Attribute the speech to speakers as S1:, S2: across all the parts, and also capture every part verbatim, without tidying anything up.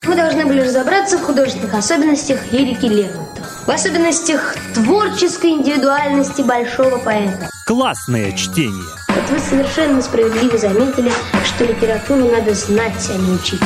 S1: Мы должны были разобраться в художественных особенностях лирики Лермонтова, в особенностях творческой индивидуальности большого поэта.
S2: Классное чтение.
S1: Вот вы совершенно справедливо заметили, что литературу надо знать, а не учить.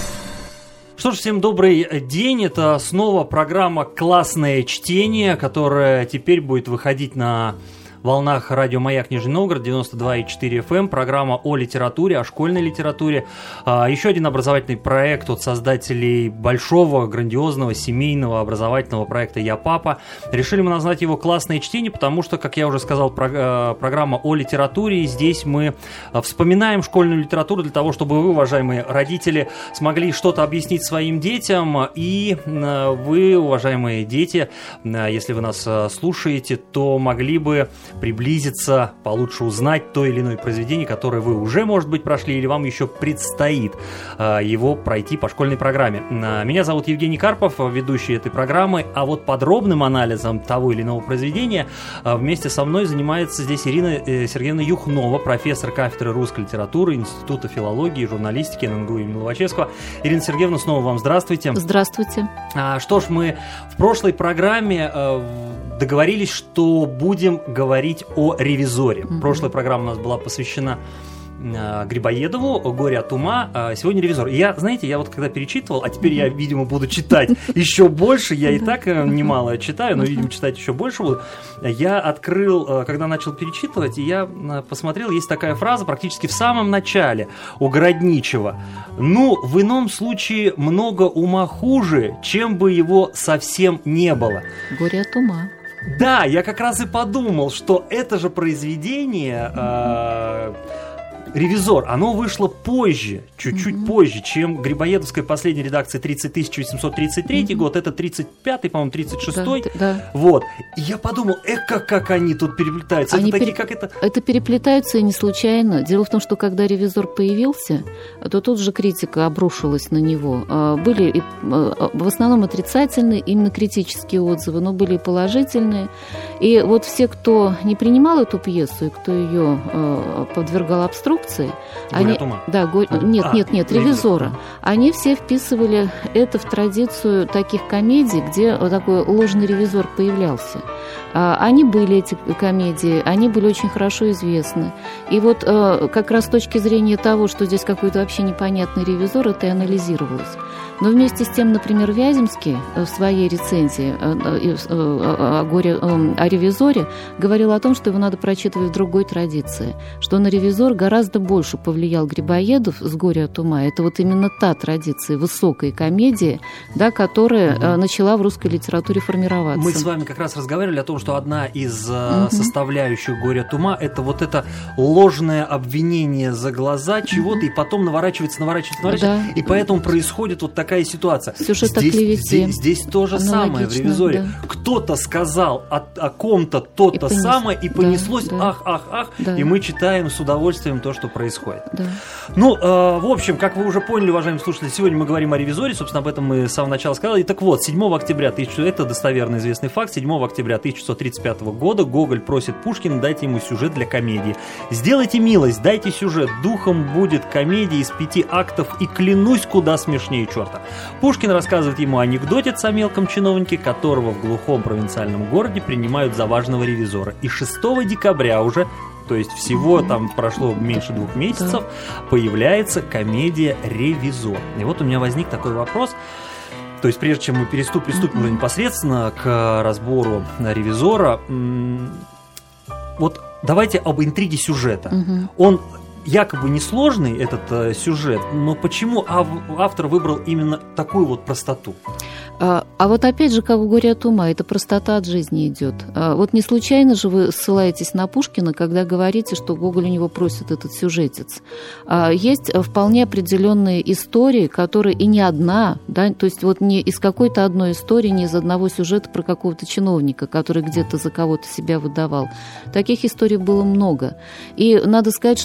S2: Что ж, всем добрый день. Это снова программа «Классное чтение», которая теперь будет выходить на волнах радио «Маяк» Нижний Новгород, девяносто два и четыре эф эм, программа о литературе, о школьной литературе. Еще один образовательный проект от создателей большого, грандиозного, семейного образовательного проекта «Я папа». Решили мы назвать его «Классное чтение», потому что, как я уже сказал, программа о литературе, и здесь мы вспоминаем школьную литературу для того, чтобы вы, уважаемые родители, смогли что-то объяснить своим детям, и вы, уважаемые дети, если вы нас слушаете, то могли бы приблизиться, получше узнать то или иное произведение, которое вы уже, может быть, прошли, или вам еще предстоит э, его пройти по школьной программе. Э, меня зовут Евгений Карпов, ведущий этой программы, а вот подробным анализом того или иного произведения э, вместе со мной занимается здесь Ирина э, Сергеевна Юхнова, профессор кафедры русской литературы Института филологии и журналистики эн эн гэ у имени Лобачевского. Ирина Сергеевна, снова вам здравствуйте. Здравствуйте. А, что ж, мы в прошлой программе э, договорились, что будем говорить о «Ревизоре». Mm-hmm. Прошлая программа у нас была посвящена э, Грибоедову, «Горе от ума», а сегодня «Ревизор». И я, знаете, я вот когда перечитывал, а теперь mm-hmm. я, видимо, буду читать еще больше, я и так немало читаю, но, видимо, читать еще больше буду. Я открыл, когда начал перечитывать, и я посмотрел, есть такая фраза практически в самом начале у Городничева. «Ну, в ином случае много ума хуже, чем бы его совсем не было».
S3: «Горе от ума».
S2: Да, я как раз и подумал, что это же произведение э, «Ревизор», оно вышло позже, чуть-чуть mm-hmm. позже, чем Грибоедовская последняя редакция тысяча восемьсот тридцать третий mm-hmm. год, это тридцать пятый, по-моему, тридцать шестой. Да, да. Вот. И я подумал, эх, как, как они тут переплетаются.
S3: Они
S2: это
S3: пере...
S2: такие, как это...
S3: это переплетаются и не случайно. Дело в том, что когда «Ревизор» появился, то тут же критика обрушилась на него. Были в основном отрицательные, именно критические отзывы, но были и положительные. И вот все, кто не принимал эту пьесу и кто ее подвергал обструкции, они, да, го... а, нет, а, нет, нет, «Ревизора», они все вписывали это в традицию таких комедий, где такой ложный ревизор появлялся. Они были, эти комедии, они были очень хорошо известны. И вот как раз с точки зрения того, что здесь какой-то вообще непонятный ревизор, это и анализировалось. Но вместе с тем, например, Вяземский в своей рецензии о, горе, о «Ревизоре» говорил о том, что его надо прочитывать в другой традиции, что на «Ревизор» гораздо больше повлиял Грибоедов с «Горя от ума». Это вот именно та традиция высокой комедии, да, которая угу. начала в русской литературе формироваться.
S2: Мы с вами как раз разговаривали о том, что одна из угу. составляющих «Горя от ума» — это вот это ложное обвинение за глаза чего-то, угу. и потом наворачивается, наворачивается, наворачивается, да. и поэтому происходит вот такая ситуация.
S3: Сюжет о
S2: клевете. Здесь, здесь то же самое в «Ревизоре». Да. Кто-то сказал о, о ком-то то-то и самое, и понеслось да, ах, ах, ах, да. и мы читаем с удовольствием то, что происходит. Да. Ну, э, в общем, как вы уже поняли, уважаемые слушатели, сегодня мы говорим о «Ревизоре», собственно, об этом мы с самого начала сказали. И так вот, седьмого октября, это достоверно известный факт, седьмого октября тысяча девятьсот тридцать пятого года Гоголь просит Пушкина дать ему сюжет для комедии. «Сделайте милость, дайте сюжет, духом будет комедия из пяти актов, и клянусь, куда смешнее черта». Пушкин рассказывает ему анекдотец о мелком чиновнике, которого в глухом провинциальном городе принимают за важного ревизора. И шестого декабря уже, то есть всего там прошло меньше двух месяцев, появляется комедия «Ревизор». И вот у меня возник такой вопрос. То есть прежде чем мы переступ, приступим уже непосредственно к разбору «Ревизора», вот давайте об интриге сюжета. Он якобы несложный, этот э, сюжет, но почему ав- автор выбрал именно такую вот простоту?
S3: А, а вот опять же, как в «Горе от ума», эта простота от жизни идет. А вот не случайно же вы ссылаетесь на Пушкина, когда говорите, что Гоголь у него просит этот сюжетец. А есть вполне определенные истории, которые и не одна, да, то есть вот не из какой-то одной истории, не из одного сюжета про какого-то чиновника, который где-то за кого-то себя выдавал. Таких историй было много. И надо сказать, что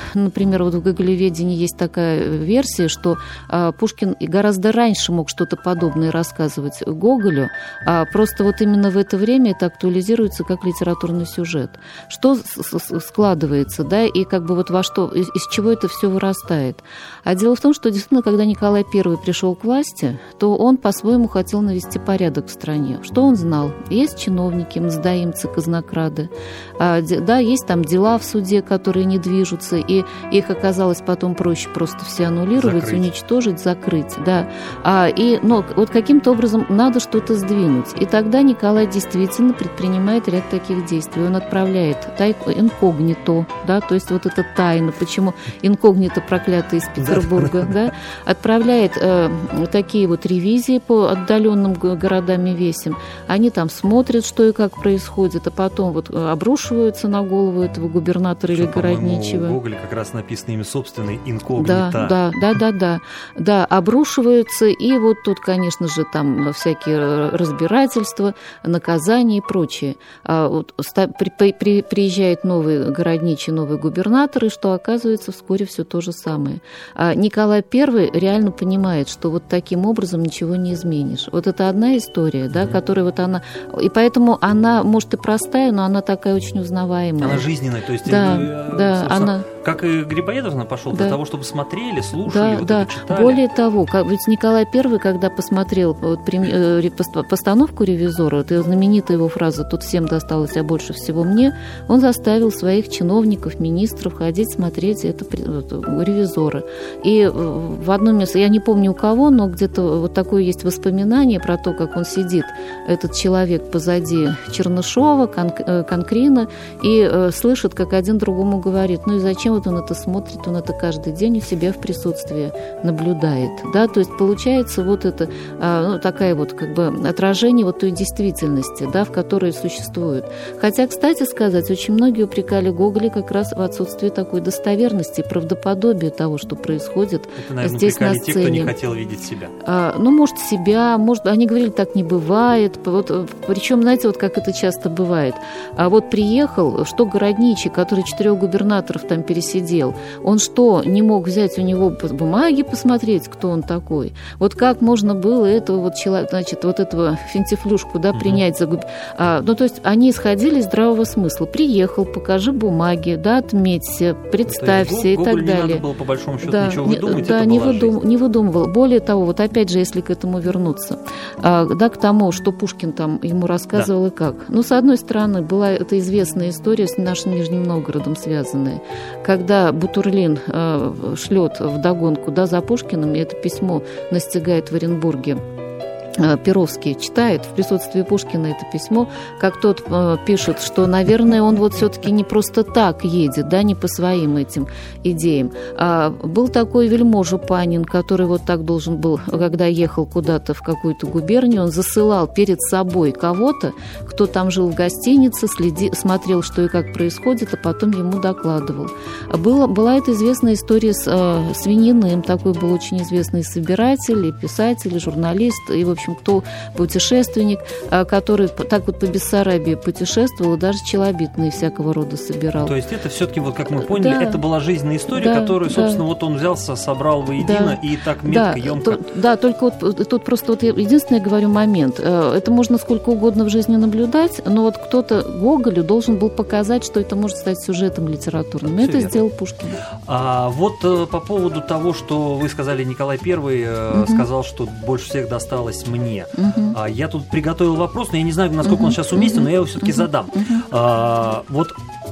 S3: например, вот в гоголеведении есть такая версия, что Пушкин гораздо раньше мог что-то подобное рассказывать Гоголю, а просто вот именно в это время это актуализируется как литературный сюжет. Что складывается, да, и как бы вот во что, из, из чего это все вырастает. А дело в том, что действительно, когда Николай Первый пришел к власти, то он по-своему хотел навести порядок в стране. Что он знал? Есть чиновники, мздоимцы, казнокрады, а, да, есть там дела в суде, которые не движутся, и их оказалось потом проще просто все аннулировать, закрыть. уничтожить, закрыть, да. А, и, но вот каким-то образом надо что-то сдвинуть. И тогда Николай действительно предпринимает ряд таких действий. Он отправляет тайку, инкогнито, да, то есть вот это тайна, почему инкогнито проклятый из Петербурга, да, отправляет э, такие вот ревизии по отдаленным городам и весям. Они там смотрят, что и как происходит, а потом вот обрушиваются на голову этого губернатора что, или городничего.
S2: У Гоголя как раз написано имя собственное инкогнито.
S3: Да, да, да, да, да, да, обрушиваются, и вот тут, конечно же, там всякие разбирательства, наказания и прочее. А вот при, при, приезжает новый городничий, новый губернатор, и что оказывается вскоре все то же самое. А Николай Первый реально понимает, что вот таким образом ничего не изменишь. Вот это одна история, да, mm-hmm. которая вот она... И поэтому она, может, и простая, но она такая очень узнаваемая.
S2: Она жизненная, то есть...
S3: Да,
S2: э,
S3: да, она...
S2: Как и Грибоедов пошел да. для того, чтобы смотрели, слушали,
S3: да,
S2: вот
S3: да.
S2: это читали.
S3: Более того, как, ведь Николай Первый, когда посмотрел вот, э, постановку «Ревизора», это знаменитая его фраза «тут всем досталось, а больше всего мне», он заставил своих чиновников, министров ходить смотреть это, это «Ревизора». И в одном месте, я не помню у кого, но где-то вот такое есть воспоминание про то, как он сидит, этот человек позади Чернышова, Кон- Конкрина, и э, слышит, как один другому говорит: ну и зачем вот он это смотрит, он это каждый день у себя в присутствии наблюдает, да, то есть получается вот это, ну, такая вот как бы отражение вот той действительности, да, в которой существует. Хотя, кстати сказать, очень многие упрекали Гоголя как раз в отсутствии такой достоверности, правдоподобия того, что происходит
S2: это, наверное,
S3: здесь на сцене.
S2: Те, кто не хотел видеть себя.
S3: А, ну, может, себя, может, они говорили, так не бывает, вот, причем, знаете, вот как это часто бывает, а вот приехал, что городничий, который четырех губернаторов там пересидел, сидел. Он что, не мог взять у него бумаги посмотреть, кто он такой? Вот как можно было этого вот человека, значит, вот этого финтифлюшку, да, принять за губ... а, ну, то есть они исходили из здравого смысла. Приехал, покажи бумаги, да, отметься, представься и так далее. Не надо
S2: было, по большому счету,
S3: да,
S2: ничего выдумывать,
S3: да,
S2: это
S3: не,
S2: была
S3: выдум... не выдумывал. Более того, вот опять же, если к этому вернуться, а, да, к тому, что Пушкин там ему рассказывал да. и как. Ну, с одной стороны, была эта известная история с нашим Нижним Новгородом связанная, когда Бутурлин э, шлет вдогонку, да, за Пушкиным, и это письмо настигает в Оренбурге. Перовский читает в присутствии Пушкина это письмо, как тот э, пишет, что, наверное, он вот все-таки не просто так едет, да, не по своим этим идеям. А был такой вельможа Панин, который вот так должен был, когда ехал куда-то в какую-то губернию, он засылал перед собой кого-то, кто там жил в гостинице, следи, смотрел, что и как происходит, а потом ему докладывал. Была, была эта известная история с э, Свининым, такой был очень известный собиратель, и писатель, и журналист, и, в общем, кто путешественник, который так вот по Бессарабии путешествовал, и даже челобитные всякого рода собирал.
S2: То есть это все-таки, вот как мы поняли, да. это была жизненная история,
S3: да,
S2: которую, собственно,
S3: да.
S2: вот он взялся, собрал воедино, да. и так метко,
S3: да,
S2: емко.
S3: То, да, только вот тут просто вот единственный, говорю, момент. Это можно сколько угодно в жизни наблюдать, но вот кто-то Гоголю должен был показать, что это может стать сюжетом литературным. И это верно. Сделал Пушкин.
S2: А вот по поводу того, что вы сказали, Николай Первый угу. сказал, что больше всех досталось мне. Uh-huh. А, я тут приготовил вопрос, но я не знаю, насколько uh-huh. он сейчас уместен, uh-huh. но я его все-таки uh-huh. задам. Uh-huh. А, вот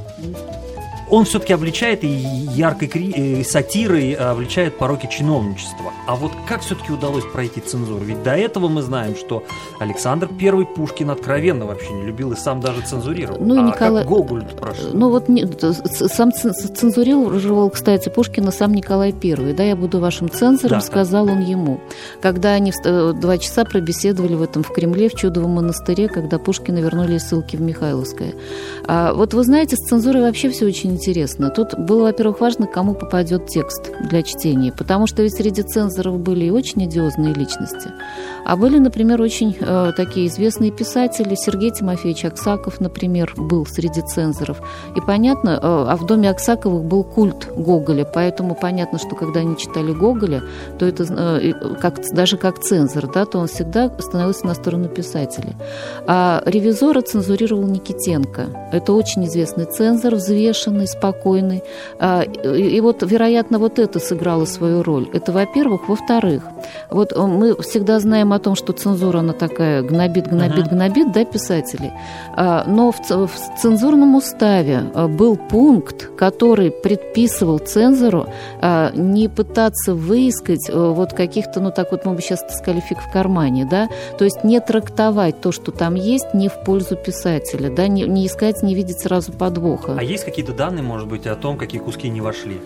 S2: он все-таки обличает и яркой кри... сатирой обличает пороки чиновничества. А вот как все-таки удалось пройти цензуру? Ведь до этого мы знаем, что Александр Первый Пушкин откровенно вообще не любил и сам даже цензурировал.
S3: Ну,
S2: а
S3: Николай...
S2: как Гоголь прошел?
S3: Ну вот сам цензурировал, кстати, Пушкина сам Николай Первый. Да, я буду вашим цензором, да, сказал да. он ему. Когда они два часа пробеседовали в этом в Кремле, в Чудовом монастыре, когда Пушкина вернули из ссылки в Михайловское. А вот вы знаете, с цензурой вообще все очень интересно. интересно. Тут было, во-первых, важно, кому попадет текст для чтения, потому что ведь среди цензоров были и очень идиозные личности, а были, например, очень э, такие известные писатели. Сергей Тимофеевич Аксаков, например, был среди цензоров. И понятно, э, а в доме Аксаковых был культ Гоголя, поэтому понятно, что когда они читали Гоголя, то это э, как, даже как цензор, да, то он всегда становился на сторону писателя. А «Ревизора» цензурировал Никитенко. Это очень известный цензор, взвешенный, спокойный. А, и, и вот, вероятно, вот это сыграло свою роль. Это, во-первых. Во-вторых, вот мы всегда знаем о том, что цензура, она такая гнобит, гнобит, uh-huh. гнобит, да, писателей. А, но в, в цензурном уставе был пункт, который предписывал цензору а, не пытаться выискать а, вот каких-то, ну так вот мы бы сейчас сказали, фиг в кармане, да, то есть не трактовать то, что там есть, не в пользу писателя, да, не, не искать, не видеть сразу подвоха.
S2: А есть какие-то данные, может быть, о том, какие куски не вошли?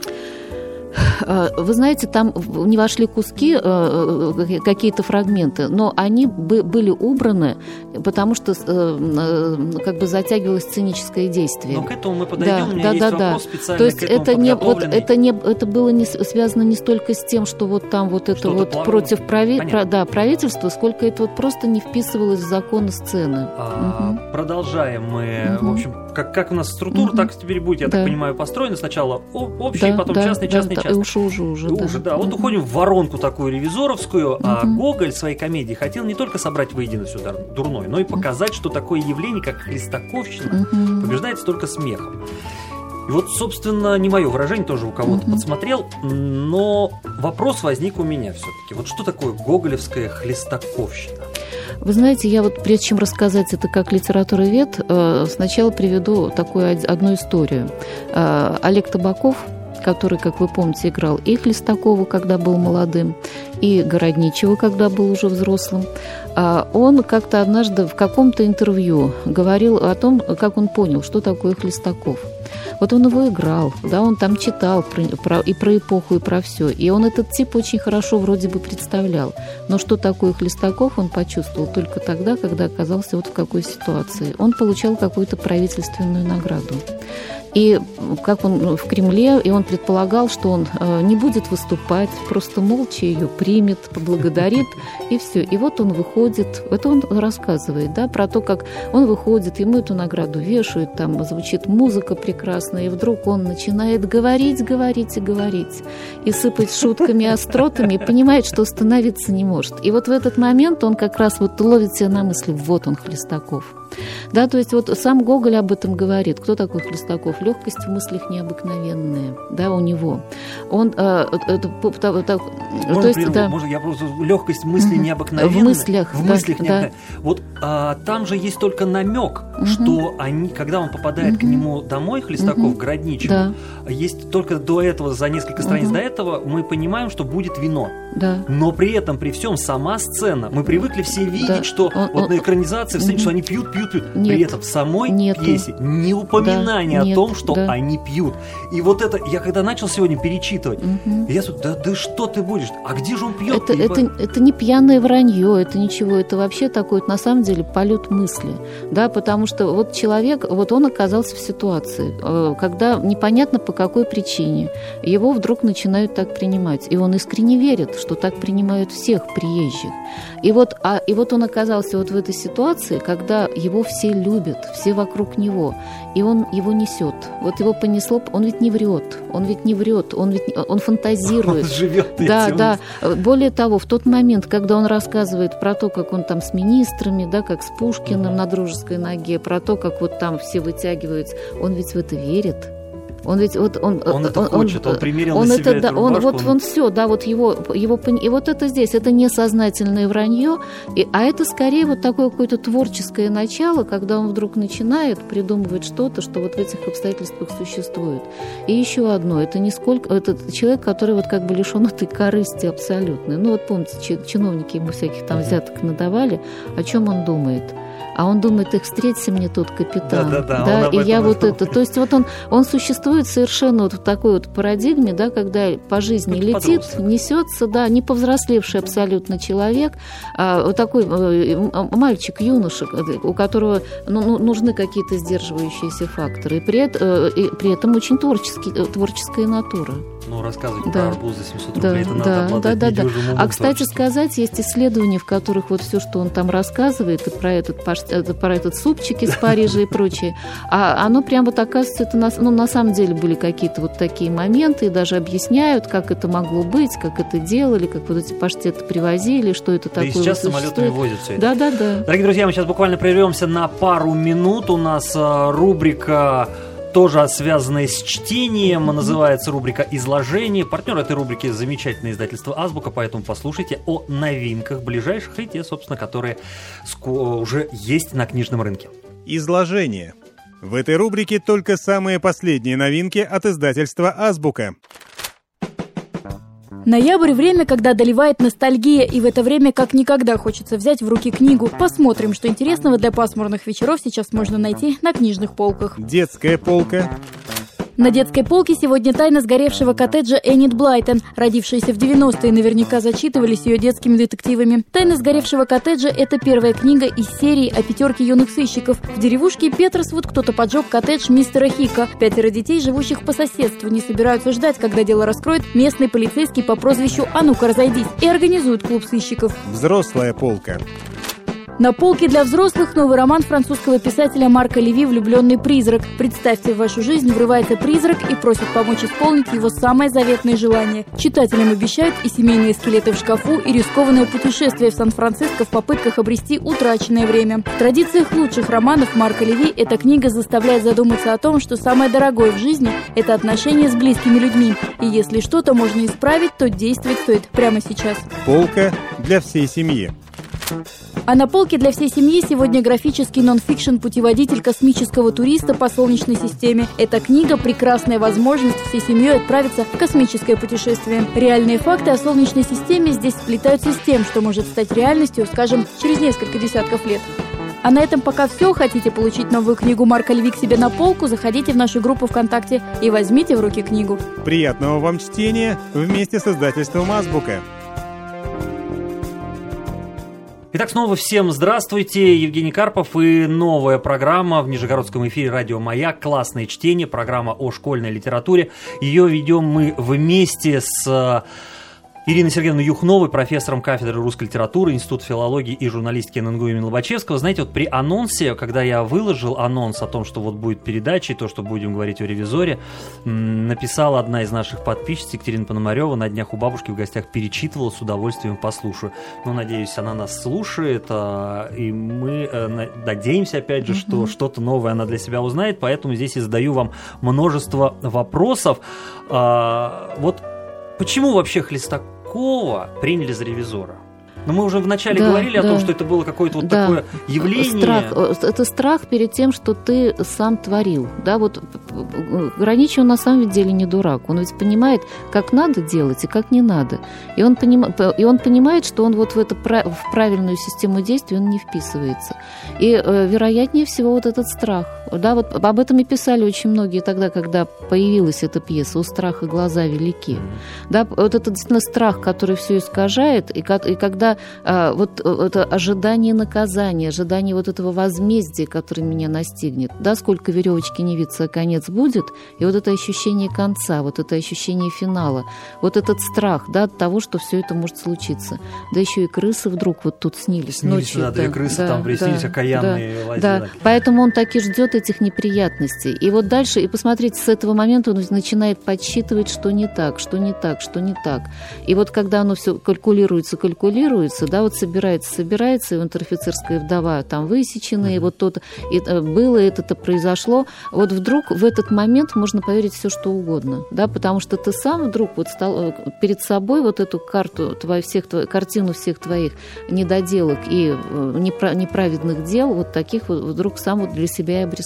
S3: Вы знаете, там не вошли куски, какие-то фрагменты, но они были убраны, потому что как бы затягивалось сценическое действие.
S2: Но к этому мы подойдем, да, у меня
S3: да,
S2: есть
S3: да,
S2: вопрос
S3: да.
S2: специально
S3: То есть
S2: к этому
S3: это не, вот,
S2: подготовленный.
S3: это, не, это было не, связано не столько с тем, что вот там вот это
S2: Что-то
S3: вот
S2: плавало.
S3: против прави, про,
S2: Понятно.
S3: да, правительства, сколько это вот просто не вписывалось в законы сцены.
S2: А,
S3: угу.
S2: Продолжаем мы,
S3: Угу.
S2: в общем, как, как у нас структура,
S3: Угу.
S2: так теперь будет, я
S3: Да.
S2: так понимаю, построена. Сначала общий,
S3: Да,
S2: потом
S3: да,
S2: частный,
S3: да,
S2: частный,
S3: да,
S2: частный.
S3: и уже, уже, уже, да.
S2: Уже, да. Вот
S3: Мгм.
S2: уходим в воронку такую ревизоровскую, а
S3: Мгм.
S2: Гоголь в своей комедии хотел не только собрать воедино все дурное, но и показать, что такое явление, как хлестаковщина,
S3: Мгм.
S2: побеждается только смехом. И вот, собственно, не мое выражение, тоже у кого-то
S3: Мгм.
S2: подсмотрел, но вопрос возник у меня все-таки. Вот что такое гоголевская хлестаковщина?
S3: Вы знаете, я вот прежде чем рассказать это как литературовед, э, сначала приведу такую од- одну историю. Э, Олег Табаков, который, как вы помните, играл и Хлестакова, когда был молодым, и Городничева, когда был уже взрослым, э, он как-то однажды в каком-то интервью говорил о том, как он понял, что такое Хлестаков. Вот он его играл, да, он там читал про, про, и про эпоху, и про все. И он этот тип очень хорошо вроде бы представлял. Но что такое Хлестаков, он почувствовал только тогда, когда оказался вот в какой ситуации. Он получал какую-то правительственную награду. И как он в Кремле, и он предполагал, что он э, не будет выступать, просто молча ее примет, поблагодарит, и все. И вот он выходит, это он рассказывает, да, про то, как он выходит, ему эту награду вешают, там звучит музыка прекрасная, и вдруг он начинает говорить, говорить и говорить, и сыпать шутками, остротами, и понимает, что остановиться не может. И вот в этот момент он как раз вот ловит себя на мысли, вот он, Хлестаков. Да, то есть вот сам Гоголь об этом говорит. Кто такой Хлестаков? Легкость в мыслях необыкновенная, да, у него. Он, э, это, это, это,
S2: Можно,
S3: то есть,
S2: пример,
S3: да.
S2: можно я просто легкость мысли
S3: Мгм.
S2: необыкновенная.
S3: В мыслях,
S2: в
S3: да,
S2: мыслях
S3: да.
S2: необыкновенная. Вот а, там же есть только намек,
S3: Мгм.
S2: что они, когда он попадает к
S3: Мгм.
S2: нему домой, Хлестаков,
S3: Мгм.
S2: Городничему,
S3: Да.
S2: есть только до этого, за несколько страниц
S3: Мгм.
S2: до этого, мы понимаем, что будет вино.
S3: Да.
S2: Но при этом, при всем, сама сцена, мы привыкли все видеть,
S3: Да.
S2: что
S3: Он-
S2: вот
S3: он-
S2: на экранизации в сцене,
S3: Мгм.
S2: что они пьют, пьют, пьют.
S3: Нет.
S2: При этом в самой
S3: Нету.
S2: пьесе ни упоминания
S3: Да,
S2: о
S3: нет,
S2: том, что
S3: да.
S2: они пьют. И вот это, я когда начал сегодня перечитывать,
S3: Мгм.
S2: я смотрю, да, да что ты будешь? А где же он пьет?
S3: Это, это, это не пьяное вранье, это ничего, это вообще такой, на самом деле, полет мысли, да, потому что вот человек, вот он оказался в ситуации, э, когда непонятно по какой причине его вдруг начинают так принимать, и он искренне верит, что так принимают всех приезжих, и вот, а, и вот он оказался вот в этой ситуации, когда его все любят, все вокруг него, и он его несет, вот его понесло, он ведь не врет, он ведь не врет, он ведь он фантазирует,
S2: Он живет
S3: да,
S2: этим.
S3: да. Более того, в тот момент, когда он рассказывает про то, как он там с министрами, да, как с Пушкиным на дружеской ноге, про то, как вот там все вытягиваются, он ведь в это верит. Он ведь вот он,
S2: Он это хочет, он примерил
S3: он
S2: на
S3: это,
S2: себя
S3: да,
S2: эту
S3: он
S2: рубашку,
S3: вот
S2: он-
S3: он все, да, вот его его пон- и вот это здесь, это несознательное вранье, и, а это скорее вот такое какое-то творческое начало, когда он вдруг начинает придумывать что-то, что вот в этих обстоятельствах существует. И еще одно, это не сколько, это человек, который вот как бы лишен этой корысти абсолютной. Ну вот помните, чи- чиновники ему всяких там взяток надавали, о чем он думает? а он думает, их встретится мне тот капитан.
S2: Да, да, да,
S3: да,
S2: он об
S3: и
S2: этом
S3: я вот
S2: думает.
S3: это, то есть вот он, он существует совершенно вот в такой вот парадигме, да, когда по жизни
S2: Это
S3: летит,
S2: подросток.
S3: несется, да, не повзрослевший абсолютно человек, а вот такой э, мальчик, юноша, у которого ну, ну, нужны какие-то сдерживающиеся факторы, и при, э, и при этом очень творческий, творческая натура.
S2: Ну, рассказывать
S3: Да.
S2: про арбуз за семьсот
S3: Да,
S2: рублей, это
S3: да,
S2: надо обладать
S3: да, да, да.
S2: недюжим умом
S3: А, кстати
S2: творческим.
S3: сказать, есть исследования, в которых вот все, что он там рассказывает, и про этот, паш- про этот супчик из Парижа и прочее, а оно прям вот оказывается, это на, ну, на самом деле были какие-то вот такие моменты, и даже объясняют, как это могло быть, как это делали, как вот эти паштеты привозили, что это
S2: Да
S3: такое.
S2: и сейчас
S3: вот
S2: самолетами
S3: существует.
S2: возят все это.
S3: Да, да, да.
S2: Дорогие друзья, мы сейчас буквально прервемся на пару минут. У нас а, рубрика, тоже связанная с чтением, называется рубрика «Изложение». Партнер этой рубрики – замечательное издательство «Азбука», поэтому послушайте о новинках ближайших и те, собственно, которые ско- уже есть на книжном рынке.
S4: Изложение. В этой рубрике только самые последние новинки от издательства «Азбука».
S5: Ноябрь – время, когда одолевает ностальгия, и в это время как никогда хочется взять в руки книгу. Посмотрим, что интересного для пасмурных вечеров сейчас можно найти на книжных полках.
S4: Детская полка.
S5: На детской полке сегодня тайна сгоревшего коттеджа Энит Блайтон. Родившиеся в девяностые наверняка зачитывались ее детскими детективами. «Тайна сгоревшего коттеджа» – это первая книга из серии о пятерке юных сыщиков. В деревушке Петерсвуд кто-то поджег коттедж мистера Хика. Пятеро детей, живущих по соседству, не собираются ждать, когда дело раскроет местный полицейский по прозвищу «А ну-ка, разойдись», и организует клуб сыщиков.
S4: Взрослая полка.
S5: На полке для взрослых новый роман французского писателя Марка Леви «Влюбленный призрак». Представьте, в вашу жизнь врывается призрак и просит помочь исполнить его самое заветное желание. Читателям обещают и семейные скелеты в шкафу, и рискованное путешествие в Сан-Франциско в попытках обрести утраченное время. В традициях лучших романов Марка Леви эта книга заставляет задуматься о том, что самое дорогое в жизни – это отношения с близкими людьми. И если что-то можно исправить, то действовать стоит прямо сейчас.
S4: Полка для всей семьи.
S5: А на полке для всей семьи сегодня графический нон-фикшн «Путеводитель космического туриста по Солнечной системе». Эта книга – прекрасная возможность всей семьей отправиться в космическое путешествие. Реальные факты о Солнечной системе здесь сплетаются с тем, что может стать реальностью, скажем, через несколько десятков лет. А на этом пока все. Хотите получить новую книгу Марка Леви к себе на полку? Заходите в нашу группу ВКонтакте и возьмите в руки книгу.
S4: Приятного вам чтения вместе с издательством «Азбука».
S2: Итак, снова всем здравствуйте, Евгений Карпов и новая программа в Нижегородском эфире «Радио Маяк». Классное чтение, программа о школьной литературе. Ее ведем мы вместе с Ириной Сергеевной Юхновой, профессором кафедры русской литературы, Института филологии и журналистики эн эн гэ у имени Лобачевского. Знаете, вот при анонсе, когда я выложил анонс о том, что вот будет передача и то, что будем говорить о «Ревизоре», написала одна из наших подписчиц, Екатерина Пономарева, на днях у бабушки в гостях перечитывала, с удовольствием послушаю. Ну, надеюсь, она нас слушает, и мы надеемся, опять же, что что-то новое она для себя узнает, поэтому здесь и задаю вам множество вопросов. Вот почему вообще Хлестакова приняли за ревизора? Но мы уже вначале
S3: Да,
S2: говорили
S3: да.
S2: о том, что это было какое-то вот
S3: Да.
S2: такое явление.
S3: Страх, это страх перед тем, что ты сам творил. Да, вот Граничев на самом деле не дурак. Он ведь понимает, как надо делать и как не надо. И он, поним, и он понимает, что он вот в, это, в правильную систему действий он не вписывается. И вероятнее всего вот этот страх. Да, вот об этом и писали очень многие тогда, когда появилась эта пьеса «У страха глаза велики». Да, вот это действительно страх, который все искажает, и, и когда а, вот это ожидание наказания, ожидание вот этого возмездия, которое меня настигнет, да, сколько веревочки не виться, конец будет, и вот это ощущение конца, вот это ощущение финала, вот этот страх, да, от того, что все это может случиться. Да еще и крысы вдруг вот тут снились,
S2: снились
S3: ночью.
S2: Да, две крысы там приснились,
S3: да,
S2: окаянные.
S3: Да, да. Поэтому он так и ждет этих неприятностей. И вот дальше, и посмотрите, с этого момента он начинает подсчитывать, что не так, что не так, что не так. И вот когда оно все калькулируется, калькулируется, да, вот собирается, собирается, и унтер-офицерская вдова там высечена, и вот то-то и было, это-то произошло, вот вдруг в этот момент можно поверить все, что угодно, да, потому что ты сам вдруг вот стал перед собой вот эту карту, твою, всех, твою, картину всех твоих недоделок и неправедных дел, вот таких вот вдруг сам вот для себя и обрисовал.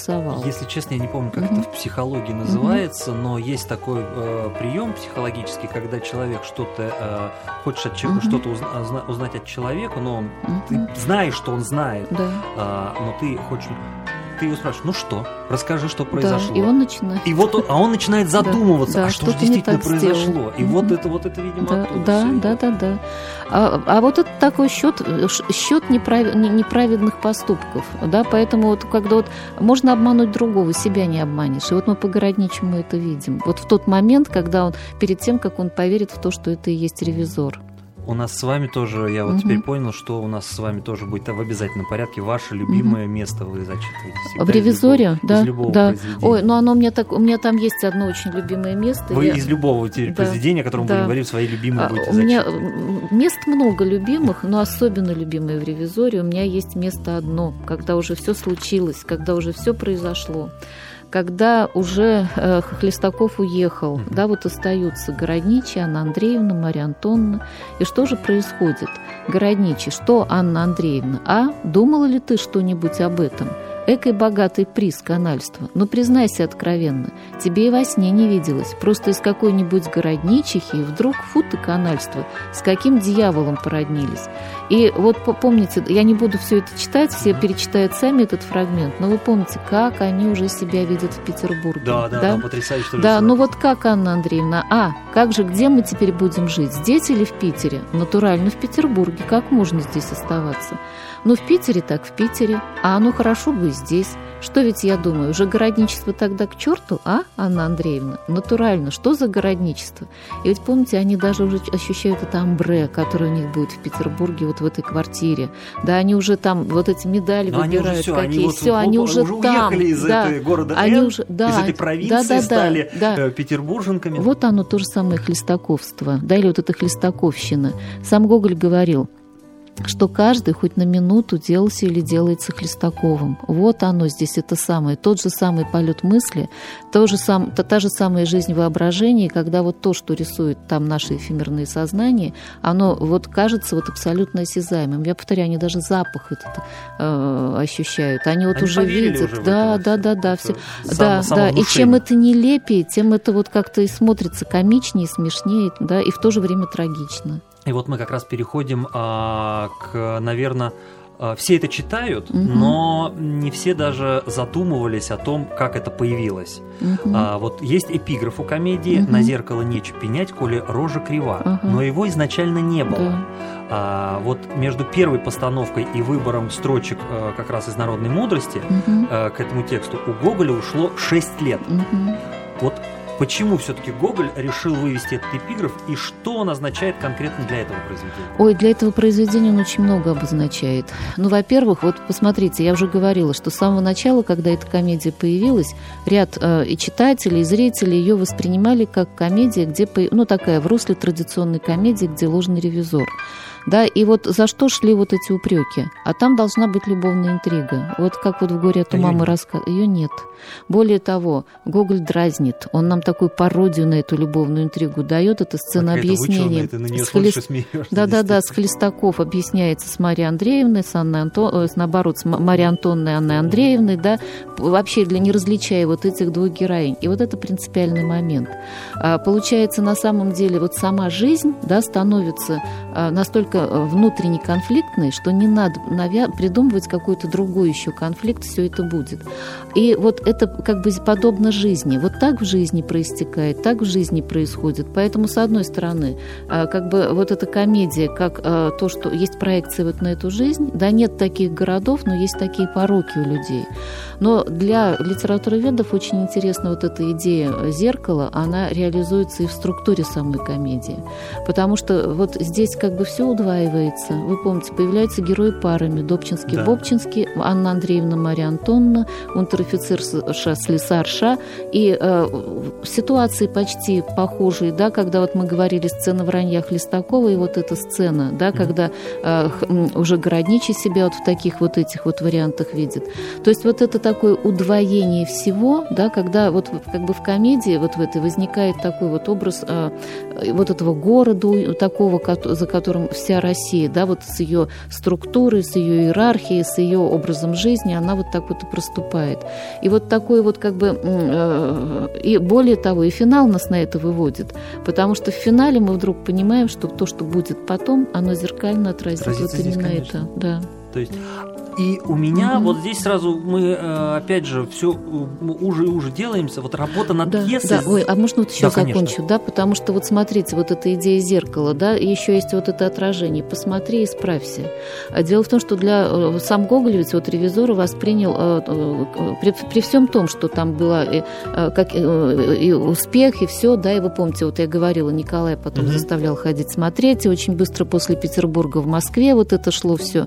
S3: заинтересовал.
S2: Если честно, я не помню, как
S3: Мгм.
S2: это в психологии называется, но есть такой э, прием психологический, когда человек что-то э, хочет от человека,
S3: Мгм.
S2: что-то узна- узна- узнать от человека, но он, ты
S3: Мгм.
S2: знаешь, что он знает,
S3: Да.
S2: а, но ты хочешь, ты его спрашиваешь, ну что, расскажи, что
S3: Да,
S2: произошло.
S3: и он начинает.
S2: И вот он- а он начинает задумываться,
S3: Да,
S2: а
S3: да,
S2: что же
S3: что-то не
S2: действительно
S3: так
S2: произошло.
S3: сделал.
S2: И
S3: Мгм.
S2: вот это, вот это, видимо,
S3: Да,
S2: оттуда
S3: да,
S2: всё
S3: да,
S2: идет.
S3: да, да. А, а вот это такой счет, счет неправ- не- неправедных поступков, да, поэтому вот когда вот можно обмануть другого, себя не обманешь. И вот мы по Городничему это видим. Вот в тот момент, когда он, перед тем, как он поверит в то, что это и есть ревизор.
S2: У нас с вами тоже, я вот
S3: Мгм.
S2: теперь понял, что у нас с вами тоже будет в обязательном порядке ваше любимое место вы зачитываете. всегда
S3: В
S2: из
S3: ревизоре,
S2: любого-
S3: да,
S2: из любого
S3: да.
S2: произведения.
S3: Ой, ну оно у меня так, у меня там есть одно очень любимое место.
S2: Вы
S3: Я-
S2: из любого теперь
S3: Да,
S2: произведения, о котором
S3: да.
S2: будем говорить, свои любимые
S3: А,
S2: будете
S3: У меня
S2: зачитывать.
S3: м, мест много любимых, но особенно любимое в ревизоре. У меня есть место одно, когда уже все случилось, когда уже все произошло. Когда уже э, Хлестаков уехал,
S2: Мгм.
S3: да, вот остаются Городничий, Анна Андреевна, Марья Антоновна. И что же происходит? Городничий, что, Анна Андреевна, а? Думала ли ты что-нибудь об этом? Экой богатый приз канальства. Ну, признайся откровенно, тебе и во сне не виделось. Просто из какой-нибудь городничихи, и вдруг фу ты канальство. С каким дьяволом породнились. И вот по- помните, я не буду все это читать, все перечитают сами этот фрагмент, но вы помните, как они уже себя видят в Петербурге.
S2: Да, да, да, потрясающе.
S3: Да, ну вот как, Анна Андреевна, а, как же, где мы теперь будем жить, здесь или в Питере? Натурально в Петербурге, как можно здесь оставаться? Ну, в Питере так в Питере, а оно хорошо бы и здесь. Что ведь я думаю, уже городничество тогда к черту, а, Анна Андреевна? Натурально, что за городничество? И ведь помните, они даже уже ощущают это амбре, которое у них будет в Петербурге, вот в этой квартире. Да, они уже там вот эти медали
S2: Но они уже
S3: выбирают,
S2: всё,
S3: какие.
S2: они вот
S3: Все,
S2: в-
S3: они уже,
S2: уже
S3: там.
S2: уехали из
S3: да.
S2: этой города
S3: Они
S2: Н,
S3: уже, да,
S2: из этой провинции,
S3: да, да, да,
S2: стали
S3: да.
S2: э, петербурженками.
S3: Вот оно то же самое хлестаковство, да, или вот эта хлестаковщина. Сам Гоголь говорил, что каждый хоть на минуту делался или делается Хлестаковым. Вот оно здесь это самое, тот же самый полет мысли, то же сам, та, та же самая жизнь воображения, когда вот то, что рисует там наши эфемерные сознания, оно вот кажется вот абсолютно осязаемым. Я повторяю, они даже запах этот э, ощущают, они вот
S2: Они
S3: уже
S2: поверили
S3: видят,
S2: уже в
S3: да,
S2: это
S3: да,
S2: всё.
S3: да, да,
S2: Это
S3: все,
S2: само-
S3: да, да. И
S2: самовнушение.
S3: чем это нелепее, тем это вот как-то и смотрится комичнее, смешнее, да, и в то же время трагично.
S2: И вот мы как раз переходим а, к, наверное, а, все это читают,
S3: Мгм.
S2: но не все даже задумывались о том, как это появилось.
S3: Мгм.
S2: А, вот есть эпиграф у комедии
S3: Мгм.
S2: «На зеркало нечего пенять, коли рожа крива»,
S3: Ага.
S2: но его изначально не было.
S3: Да.
S2: А, вот между первой постановкой и выбором строчек а, как раз из «Народной мудрости»
S3: Мгм.
S2: а, к этому тексту у Гоголя ушло шесть лет.
S3: Мгм.
S2: Вот почему все-таки Гоголь решил вывести этот эпиграф и что он означает конкретно для этого произведения?
S3: Ой, для этого произведения он очень много обозначает. Ну, во-первых, вот посмотрите, я уже говорила, что с самого начала, когда эта комедия появилась, ряд э, и читателей, и зрителей ее воспринимали как комедия, где, по- ну, такая в русле традиционной комедии, где ложный ревизор. Да, и вот за что шли вот эти упреки? А там должна быть любовная интрига. Вот как вот в «Горе от
S2: А
S3: ума»
S2: её
S3: мы
S2: нет.
S3: рассказывали. Ее нет. Более того, Гоголь дразнит. Он нам такую пародию на эту любовную интригу дает. Это сцена
S2: Какая-то
S3: объяснения.
S2: вычурная, ты на нее
S3: с
S2: смотришь
S3: Хлест-
S2: и смеешься.
S3: Да-да-да, с
S2: действительно.
S3: Хлестаков объясняется с Марьей Андреевной, с Анной Антон... э, с, наоборот, с М- Марьей Антонной и Анной Андреевной, да, вообще для не различая вот этих двух героинь. И вот это принципиальный момент. А, получается, на самом деле, вот сама жизнь, да, становится а, настолько э, внутренне конфликтной, что не надо навя... придумывать какой-то другой еще конфликт, все это будет. И вот это как бы подобно жизни. Вот так в жизни проистекает, так в жизни происходит. Поэтому, с одной стороны, а, как бы вот эта комедия, как а, то, что есть проекция вот на эту жизнь, да, нет таких городов, но есть такие пороки у людей. Но для литературоведов очень интересна вот эта идея зеркала, она реализуется и в структуре самой комедии. Потому что вот здесь как бы все удваивается. Вы помните, появляются герои парами. Добчинский,
S2: Да.
S3: Бобчинский, Анна Андреевна, Марья Антоновна, унтер-офицер Ша, слесарь Ша. И э, ситуации почти похожие, да, когда вот мы говорили сцена вранья Хлестакова, и вот эта сцена, да,
S2: Мгм.
S3: когда э, х- м, уже Городничий себя вот в таких вот этих вот вариантах видит. То есть вот это такое удвоение всего, да, когда вот в- как бы в комедии вот в этой возникает такой вот образ э, вот этого города, такого, кот- за которым вся вся Россия, да, вот с ее структурой, с ее иерархией, с ее образом жизни, она вот так вот и проступает. И вот такой вот как бы, и более того, и финал нас на это выводит, потому что в финале мы вдруг понимаем, что то, что будет потом, оно зеркально отразит вот именно здесь, это. Да.
S2: То есть... И у меня mm-hmm. вот здесь сразу мы, опять же, все уже и уже делаемся. Вот работа над
S3: да,
S2: пьесой.
S3: Да. Ой, а можно вот еще
S2: да,
S3: закончу,
S2: конечно.
S3: да? Потому что вот смотрите, вот эта идея зеркала, да, и еще есть вот это отражение. Посмотри и исправься. Дело в том, что для сам Гоголь ведь вот ревизора воспринял при, при всем том, что там была и, как, и успех, и все, да, и вы помните, вот я говорила, Николай потом mm-hmm. заставлял ходить смотреть, и очень быстро после Петербурга в Москве вот это шло все.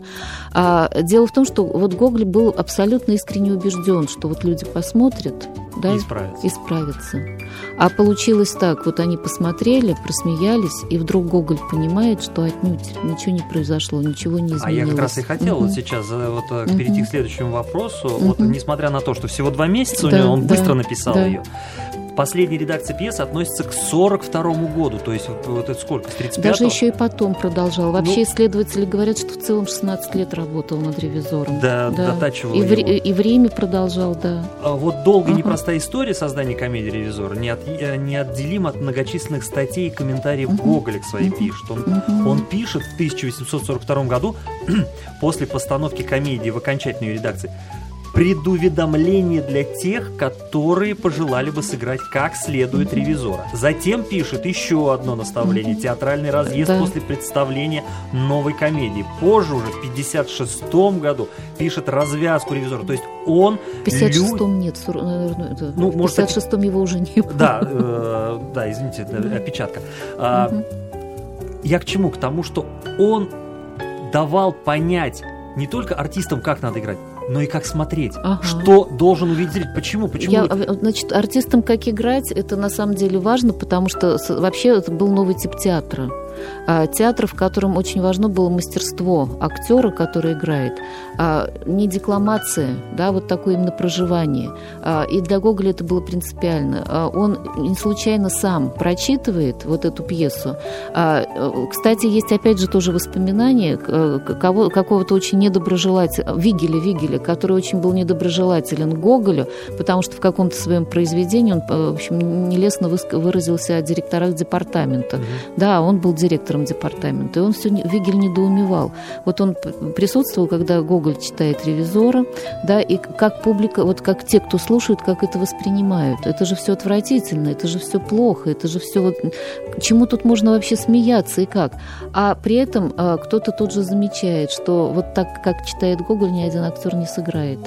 S3: А дело в том, что вот Гоголь был абсолютно искренне убежден, что вот люди посмотрят, да,
S2: и исправятся.
S3: исправятся. А получилось так, вот они посмотрели, просмеялись, и вдруг Гоголь понимает, что отнюдь ничего не произошло, ничего не изменилось. А
S2: я как раз и хотел uh-huh. вот сейчас вот, uh-huh. перейти к следующему вопросу. Uh-huh. Вот, несмотря на то, что всего два месяца
S3: да,
S2: у него, он
S3: да,
S2: быстро написал
S3: да.
S2: ее. Последняя редакция пьесы относится к сорок второму году, то есть вот это сколько, с тридцать пятого?
S3: Даже еще и потом продолжал. Вообще ну, исследователи говорят, что в целом шестнадцать лет работал над ревизором.
S2: Да, да. дотачивал
S3: и
S2: его.
S3: В, и в Риме продолжал, да.
S2: А вот долгая uh-huh. непростая история создания комедии «Ревизора» неотделима от многочисленных статей и комментариев uh-huh. Гоголя к своей uh-huh. пишет. Он, uh-huh. он пишет в тысяча восемьсот сорок втором году, после постановки комедии в окончательной редакции, предуведомление для тех, которые пожелали бы сыграть как следует ревизора. Затем пишет еще одно наставление. Театральный разъезд да. после представления новой комедии. Позже, уже в пятьдесят шестом году, пишет развязку ревизора. То есть он...
S3: В пятьдесят шестом лю... нет, наверное,
S2: ну,
S3: в пятьдесят шестом его уже не было.
S2: Да, э, да, извините, да, опечатка. А, угу. Я к чему? К тому, что он давал понять не только артистам, как надо играть, но и как смотреть, ага. что должен увидеть зритель. Почему? Почему?
S3: Я, значит, артистам как играть, это на самом деле важно, потому что вообще это был новый тип театра. Театр, в котором очень важно было мастерство актера, который играет, не декламация, да, вот такое именно проживание. И для Гоголя это было принципиально. Он не случайно сам прочитывает вот эту пьесу. Кстати, есть опять же тоже воспоминания кого, какого-то очень недоброжелателя, Вигеля, Вигеля, который очень был недоброжелателен к Гоголю, потому что в каком-то своем произведении он, в общем, нелестно выразился о директорах департамента. Mm-hmm. Да, он был директором департамента, и он все Вигель недоумевал. Вот он присутствовал, когда Гоголь читает «Ревизора», да, и как публика, вот как те, кто слушают, как это воспринимают. Это же все отвратительно, это же все плохо, это же все вот... Чему тут можно вообще смеяться и как? А при этом а, кто-то тут же замечает, что вот так, как читает Гоголь, ни один актер не сыграет.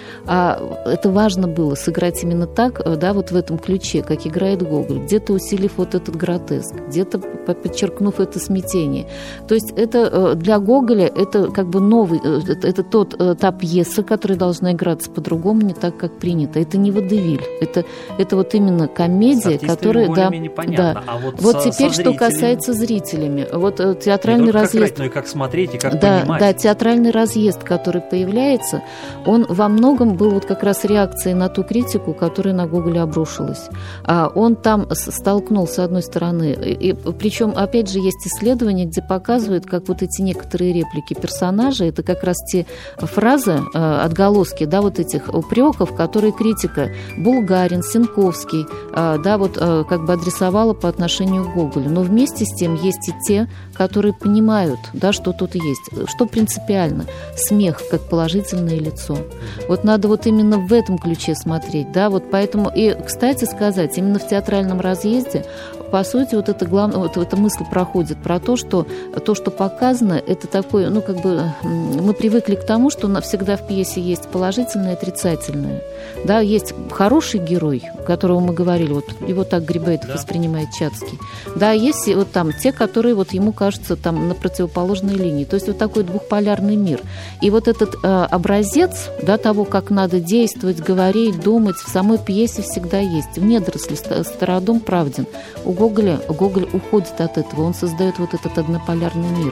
S3: А это важно было сыграть именно так, да, вот в этом ключе, как играет Гоголь, где-то усилив вот этот гротеск, где-то подчеркнув это смятение. То есть это для Гоголя это как бы новый, это, это тот, та пьеса, которая должна играться по-другому, не так, как принято. Это не водевиль, это, это вот именно комедия, которая... Да, да. А вот вот со, теперь, со что касается зрителями. Вот театральный разъезд...
S2: Как играть, но и как смотреть, и как
S3: да,
S2: понимать.
S3: Да, театральный разъезд, который появляется, он во многом был вот как раз реакцией на ту критику, которая на Гоголя обрушилась. А он там столкнулся, с одной стороны, и, причем, опять же, есть исследования, где показывают, как вот эти некоторые реплики персонажей, это как раз те фразы, отголоски, да, вот этих упреков, которые критика Булгарин, Сенковский, да, вот как бы адресовала по отношению к Гоголю. Но вместе с тем есть и те, которые понимают, да, что тут есть. Что принципиально? Смех как положительное лицо. Вот надо вот именно в этом ключе смотреть, да, вот поэтому, и, кстати сказать, именно в театральном разъезде, по сути, вот эта, глав... вот эта мысль проходит про то, что то, что показано, это такое, ну, как бы, мы привыкли к тому, что всегда в пьесе есть положительное и отрицательное, да, есть хороший герой, которого мы говорили, вот его так Грибоедов да. воспринимает Чацкий, да, есть вот там те, которые вот ему кажутся там на противоположной линии, то есть вот такой двухполярный мир, и вот этот э, образец, да, того, как надо действовать, говорить, думать, в самой пьесе всегда есть, в «Недоросли» Стародом правден. У Гоголя, Гоголь уходит от этого, он создает вот этот однополярный мир.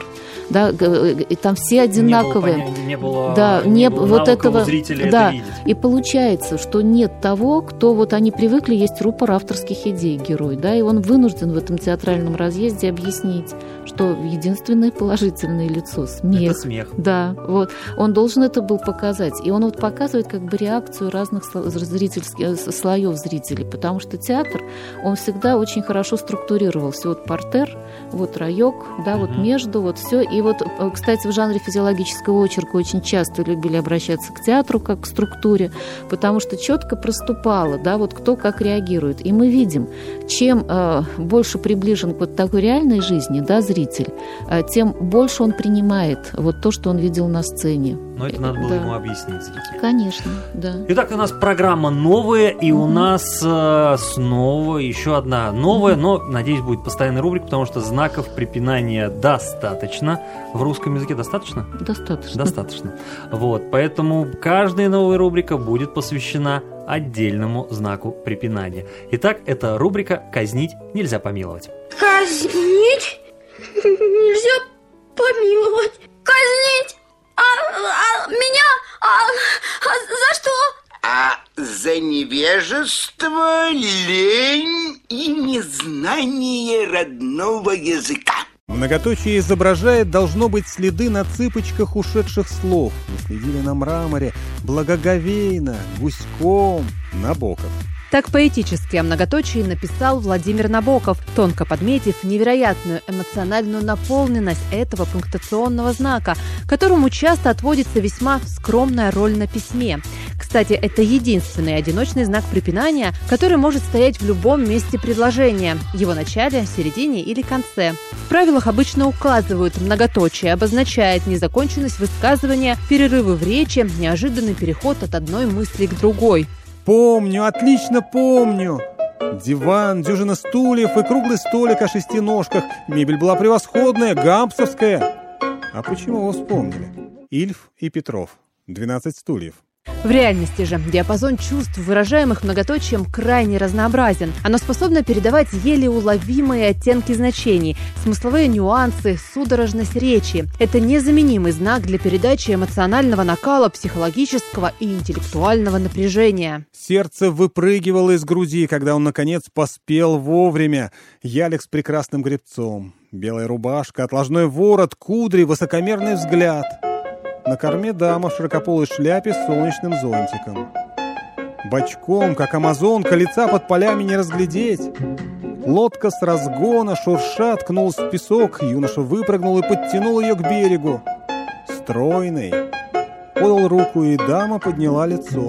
S3: да, и там все одинаковые.
S2: Не было, не было,
S3: да,
S2: не
S3: не,
S2: было
S3: вот этого,
S2: зрителя
S3: да,
S2: это видеть.
S3: И получается, что нет того, кто вот они привыкли, есть рупор авторских идей герой, да, и он вынужден в этом театральном разъезде объяснить, что единственное положительное лицо — смех.
S2: Это смех.
S3: Да, вот. Он должен это был показать. И он вот показывает как бы реакцию разных зрительских слоев зрителей, потому что театр, он всегда очень хорошо структурировался. Вот партер, вот раёк, да, вот между, вот все. И вот, кстати, в жанре физиологического очерка очень часто любили обращаться к театру как к структуре, потому что четко проступало, да, вот кто как реагирует. И мы видим, чем э, больше приближен к вот такой реальной жизни, да, зритель, э, тем больше он принимает вот то, что он видел на сцене.
S2: Но это надо было
S3: да.
S2: ему объяснить зрителю.
S3: Конечно, да.
S2: Итак, у нас программа новая, и mm-hmm. у нас э, снова еще одна новая, mm-hmm. но, надеюсь, будет постоянная рубрика, потому что знаков препинания достаточно. В русском языке достаточно?
S3: Достаточно.
S2: Достаточно. Вот, поэтому каждая новая рубрика будет посвящена отдельному знаку препинания. Итак, это рубрика «Казнить нельзя помиловать».
S1: Казнить нельзя помиловать. Казнить? А, а меня? А, а за что?
S6: А за невежество, лень и незнание родного языка.
S4: Многоточие изображает, должно быть, следы на цыпочках ушедших слов. Наследили на мраморе благоговейно, гуськом, Набоков.
S7: Так поэтически о многоточии написал Владимир Набоков, тонко подметив невероятную эмоциональную наполненность этого пунктуационного знака, которому часто отводится весьма скромная роль на письме. Кстати, это единственный одиночный знак препинания, который может стоять в любом месте предложения, его начале, середине или конце. В правилах обычно указывают многоточие, обозначает незаконченность высказывания, перерывы в речи, неожиданный переход от одной мысли к другой.
S4: Помню, отлично помню. Диван, дюжина стульев и круглый столик о шести ножках. Мебель была превосходная, гампсовская. А почему вы вспомнили? Ильф и Петров. двенадцать стульев.
S7: В реальности же диапазон чувств, выражаемых многоточием, крайне разнообразен. Оно способно передавать еле уловимые оттенки значений, смысловые нюансы, судорожность речи. Это незаменимый знак для передачи эмоционального накала, психологического и интеллектуального напряжения.
S4: Сердце выпрыгивало из груди, когда он, наконец, поспел вовремя. Ялик с прекрасным гребцом. Белая рубашка, отложной ворот, кудри, высокомерный взгляд. На корме дама в широкополой шляпе с солнечным зонтиком. Бочком, как амазонка, лица под полями не разглядеть. Лодка с разгона, шурша, ткнулась в песок. Юноша выпрыгнул и подтянул ее к берегу. Стройный. Подал руку, и дама подняла лицо.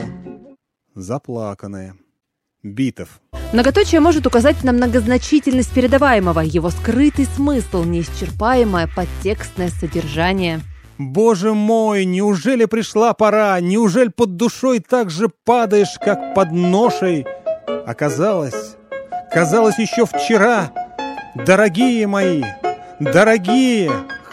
S4: Заплаканная. Битов.
S7: Многоточие может указать на многозначительность передаваемого, его скрытый смысл, неисчерпаемое подтекстное содержание.
S4: Боже мой, неужели пришла пора? Неужели под душой так же падаешь, как под ношей? Оказалось, казалось еще вчера. Дорогие мои, дорогие,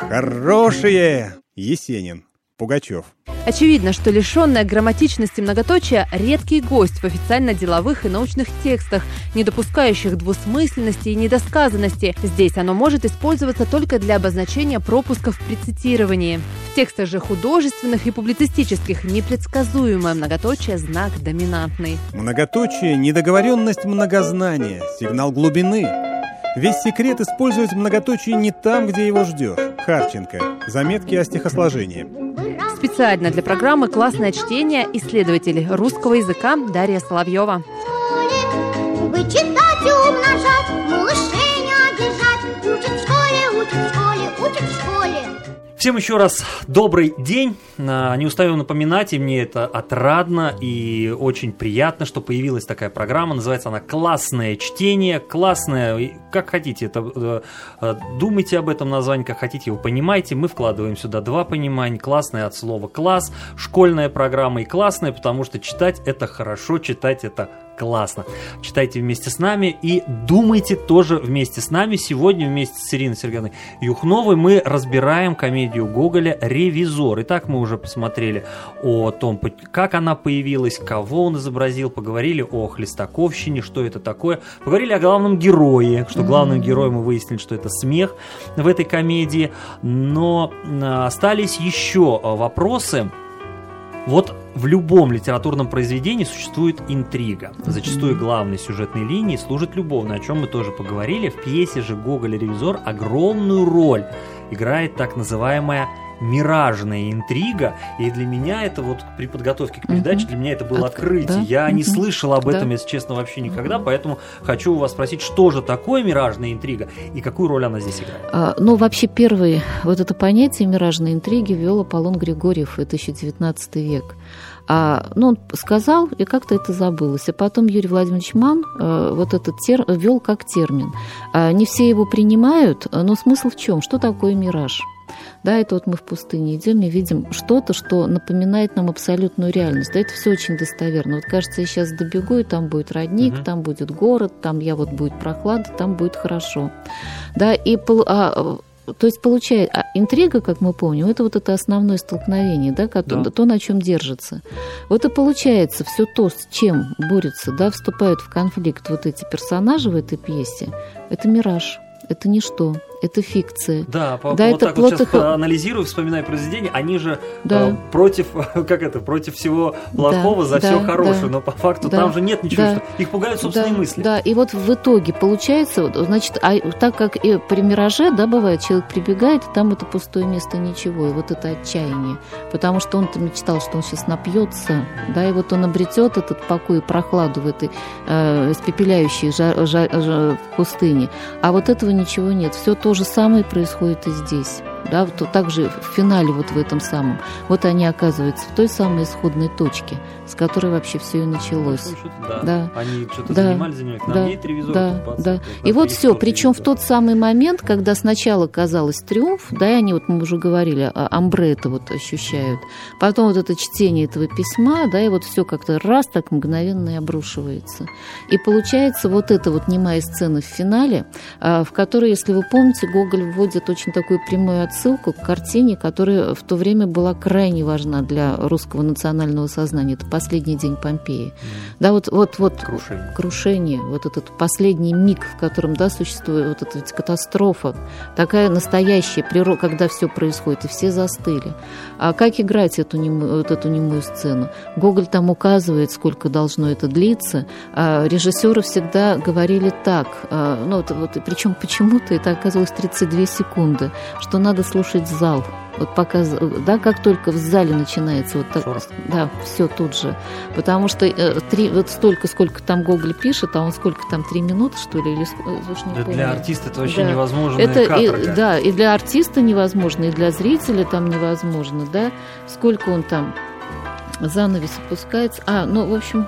S4: хорошие. Есенин. Пугачев.
S7: Очевидно, что лишенная грамматичности многоточия – редкий гость в официально-деловых и научных текстах, не допускающих двусмысленности и недосказанности. Здесь оно может использоваться только для обозначения пропусков при цитировании. В текстах же художественных и публицистических непредсказуемое многоточие – знак доминантный.
S4: Многоточие – недоговоренность многознания, сигнал глубины. Весь секрет использовать многоточие не там, где его ждешь. Харченко. Заметки о стихосложении.
S7: Специально для программы «Классное чтение» исследователь русского языка Дарья Соловьева.
S8: Вычитать и умножать, малышей не обижать. Учат в школе, учат в школе, учат в школе.
S2: Всем еще раз добрый день. Не устаю напоминать, и мне это отрадно и очень приятно, что появилась такая программа. Называется она «Классное чтение». Классное, как хотите, это, думайте об этом названии, как хотите, его понимаете. Мы вкладываем сюда два понимания. Классное от слова «класс», школьная программа и классная, потому что читать это хорошо, читать это классно. Читайте вместе с нами и думайте тоже вместе с нами. Сегодня вместе с Ириной Сергеевной Юхновой мы разбираем комедию Гоголя «Ревизор». Итак, мы уже посмотрели о том, как она появилась, кого он изобразил, поговорили о хлестаковщине, что это такое, поговорили о главном герое, что главным героем мы выяснили, что это смех в этой комедии, но остались еще вопросы. Вот в любом литературном произведении существует интрига. Зачастую главной сюжетной линией служит любовной, о чем мы тоже поговорили. В пьесе же «Гоголь и ревизор» огромную роль играет так называемая миражная интрига, и для меня это вот при подготовке к передаче, для меня это было
S3: От...
S2: открытие.
S3: Да?
S2: Я не слышал об этом,
S3: да.
S2: если честно, вообще никогда, поэтому хочу у вас спросить, что же такое миражная интрига и какую роль она здесь играет?
S3: А, ну, вообще, первый вот это понятие миражной интриги ввел Аполлон Григорьев, это еще девятнадцатый век. А, ну, он сказал, и как-то это забылось. А потом Юрий Владимирович Манн а, вот этот тер... ввел как термин. А, не все его принимают, но смысл в чем? Что такое мираж? Да, это вот мы в пустыне идем и видим что-то, что напоминает нам абсолютную реальность. Да, это все очень достоверно. Вот кажется, я сейчас добегу, и там будет родник, угу. там будет город, там я вот будет прохлада, там будет хорошо. Да, и а, то есть получается, а интрига, как мы помним, это вот это основное столкновение, да, которое, да. то, на чем держится. Вот и получается все то, с чем борются, да, вступают в конфликт вот эти персонажи в этой пьесе, это мираж, это ничто. Это фикция.
S2: Да, по,
S3: да
S2: вот
S3: это
S2: так вот сейчас
S3: их...
S2: анализирую, вспоминаю произведения, они же
S3: да.
S2: э, против, как это, против всего плохого,
S3: да,
S2: за
S3: да,
S2: все хорошее,
S3: да,
S2: но по факту
S3: да,
S2: там же нет ничего,
S3: да,
S2: что их пугают собственные
S3: да,
S2: мысли.
S3: Да, и вот в итоге получается, значит, а так как и при мираже, да, бывает, человек прибегает, и там это пустое место ничего, и вот это отчаяние, потому что он-то мечтал, что он сейчас напьется, да, и вот он обретет этот покой и прохладу в этой э, испепеляющей жар, жар, жар, пустыне, а вот этого ничего нет, все то же самое происходит происходит и здесь. Да, вот также в финале вот в этом самом. Вот они оказываются в той самой исходной точке, с которой вообще все и началось.
S2: Да.
S3: Да.
S2: Они что-то
S3: да.
S2: занимались, занимались. Нам
S3: да.
S2: едет ревизор,
S3: да.
S2: тут бац,
S3: да.
S2: тут
S3: И вот все. Причем
S2: ревизор.
S3: В тот самый момент, когда сначала казалось триумф, да, и они, вот мы уже говорили, амбре это вот ощущают. Потом вот это чтение этого письма, да, и вот все как-то раз так мгновенно и обрушивается. И получается вот эта вот немая сцена в финале, в которой, если вы помните, Гоголь вводит очень такую прямую отсылку к картине, которая в то время была крайне важна для русского национального сознания. Это «Последний день Помпеи». Mm. Да, вот, вот, вот
S2: крушение.
S3: крушение, вот этот последний миг, в котором, да, существует вот эта ведь катастрофа, такая настоящая природа, когда все происходит, и все застыли. А как играть эту немую, вот эту немую сцену? Гоголь там указывает, сколько должно это длиться. А режиссеры всегда говорили так, а, ну, это, вот, причем почему-то это оказалось тридцать две секунды, что надо слушать зал. Вот пока, да, как только в зале начинается вот так, да, все тут же, потому что э, три, вот столько, сколько там Гоголь пишет, а он сколько там три минуты что ли, или уж не
S2: да,
S3: помню.
S2: Для артиста это вообще
S3: да.
S2: невозможная
S3: это
S2: каторга.
S3: И, да, и для артиста невозможно, и для зрителя там невозможно, да, сколько он там занавес опускается, а, ну, в общем.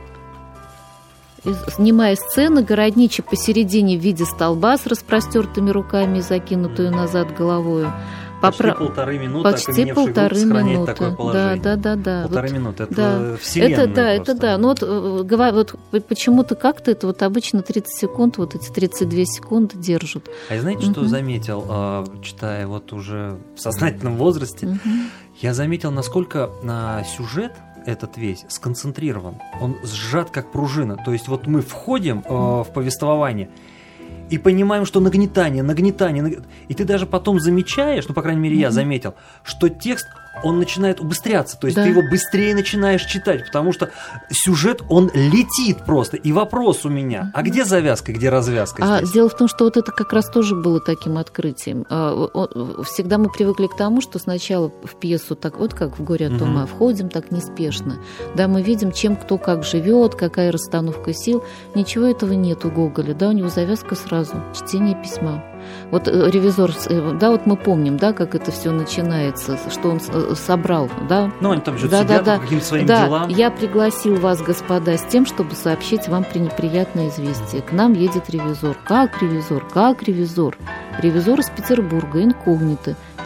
S3: Снимая сцену, городничий посередине в виде столба с распростертыми руками и закинутую назад головою.
S2: Почти
S3: Попра...
S2: полторы минуты,
S3: Почти полторы минуты.
S2: Такое положение.
S3: Да, да, да, да.
S2: Полторы
S3: вот,
S2: минуты. Это
S3: да.
S2: вселенная
S3: это, да,
S2: просто.
S3: это да. Ну вот, вот почему-то как-то это вот обычно тридцать секунд, вот эти тридцать две секунды держат.
S2: А знаете,
S3: угу.
S2: что заметил, читая вот уже в сознательном возрасте?
S3: Угу.
S2: Я заметил, насколько на сюжет этот весь сконцентрирован. Он сжат как пружина. То есть вот мы входим э, в повествование и понимаем, что нагнетание, нагнетание, нагнетание. И ты даже потом замечаешь, ну, по крайней мере, я заметил, что текст, он начинает убыстряться. То есть
S3: да.
S2: ты его быстрее начинаешь читать, потому что сюжет, он летит просто. И вопрос у меня, а где завязка, где развязка
S3: а
S2: здесь?
S3: Дело в том, что вот это как раз тоже было таким открытием. Всегда мы привыкли к тому, что сначала в пьесу, так вот как в «Горе от ума», угу. входим так неспешно. Да, мы видим, чем кто как живет, какая расстановка сил. Ничего этого нет у Гоголя. Да, у него завязка сразу. Чтение письма. Вот ревизор, да, вот мы помним, да, как это все начинается, что он собрал, да.
S2: Ну, они там же
S3: да,
S2: сидят
S3: да,
S2: по каким-то своим
S3: да.
S2: делам.
S3: Я пригласил вас, господа, с тем, чтобы сообщить вам пренеприятное известие. К нам едет ревизор. Как ревизор? Как ревизор? Ревизор из Петербурга, инкогнито.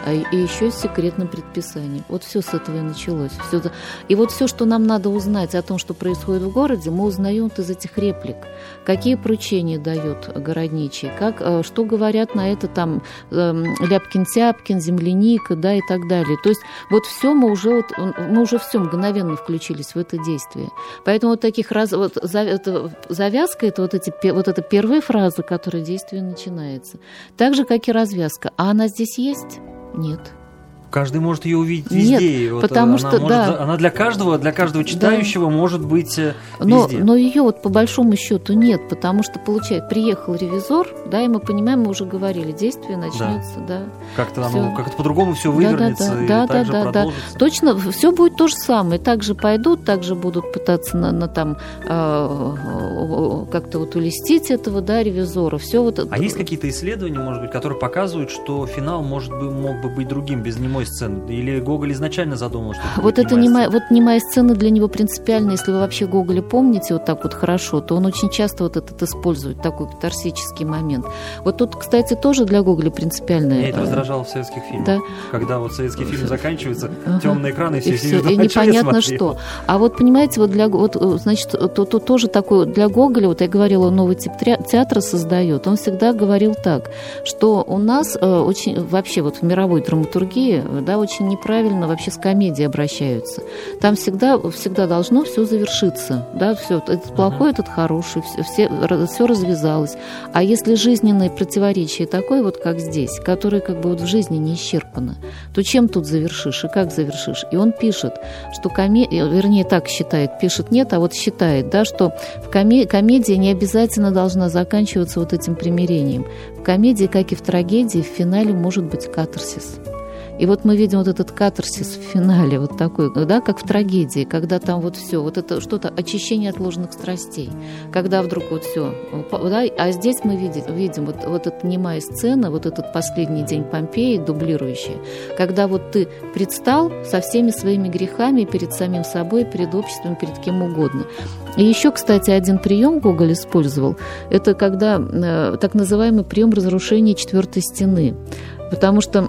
S3: а и еще с секретным предписанием. Вот все с этого и началось. Всё это. И вот все, что нам надо узнать о том, что происходит в городе, мы узнаем вот из этих реплик. Какие поручения дает городничий, как, что говорят на это там Ляпкин-Тяпкин, Земляника, да, и так далее. То есть вот все мы уже, вот, мы уже все мгновенно включились в это действие. Поэтому вот таких раз, вот, завязка, это вот, эти, вот эта первая фраза, которая действие начинается. Так же, как и развязка. А она здесь есть? Нет.
S2: Каждый может ее увидеть везде.
S3: Нет,
S2: вот
S3: потому
S2: она
S3: что,
S2: может,
S3: да.
S2: Она для каждого, для каждого читающего да. может быть везде.
S3: Но, но ее вот по большому счету нет, потому что, получается, приехал ревизор, да, и мы понимаем, мы уже говорили, действие начнется, да. да.
S2: Как-то оно, как-то по-другому все вывернется,
S3: да, да,
S2: и
S3: да,
S2: так же
S3: да,
S2: продолжится.
S3: Да. Точно, все будет то же самое. Также пойдут, также будут пытаться на, на там э, как-то вот улестить этого, да, ревизора. Все вот.
S2: А есть какие-то исследования, может быть, которые показывают, что финал может бы мог бы быть другим без немой сцены? Или Гоголь изначально задумал, что это
S3: вот это немая, вот немая сцена для него принципиальна. Если вы вообще Гоголя помните вот так вот хорошо, то он очень часто вот этот использует такой катарсический момент. Вот тут, кстати, тоже для Гоголя принципиальное.
S2: Меня это раздражало в советских фильмах.
S3: Да.
S2: Когда вот советский фильм заканчивается, ага. темный экран, и все,
S3: и,
S2: все
S3: и непонятно что. А вот понимаете, вот для вот, значит, то, то тоже такое для Гоголя, вот я говорила, новый тип театра создает. Он всегда говорил так, что у нас э, очень вообще вот в мировой драматургии, да, очень неправильно вообще с комедией обращаются. Там всегда, всегда должно все завершиться. Да, все, этот плохой, этот хороший, все, все, все развязалось. А если жизненное противоречие такое, вот как здесь, которое как бы вот в жизни не исчерпано, то чем тут завершишь и как завершишь? И он пишет, что комедия, вернее, так считает, пишет нет, а вот считает, да, что в коме- комедия не обязательно должна заканчиваться вот этим примирением. В комедии, как и в трагедии, в финале может быть катарсис. И вот мы видим вот этот катарсис в финале, вот такой, да, как в трагедии, когда там вот все, вот это что-то очищение от ложных страстей, когда вдруг вот все, да, а здесь мы видим, видим вот, вот эта немая сцена, вот этот последний день Помпеи, дублирующая, когда вот ты предстал со всеми своими грехами перед самим собой, перед обществом, перед кем угодно. И еще, кстати, один прием Гоголь использовал, это когда э, так называемый прием разрушения четвертой стены, потому что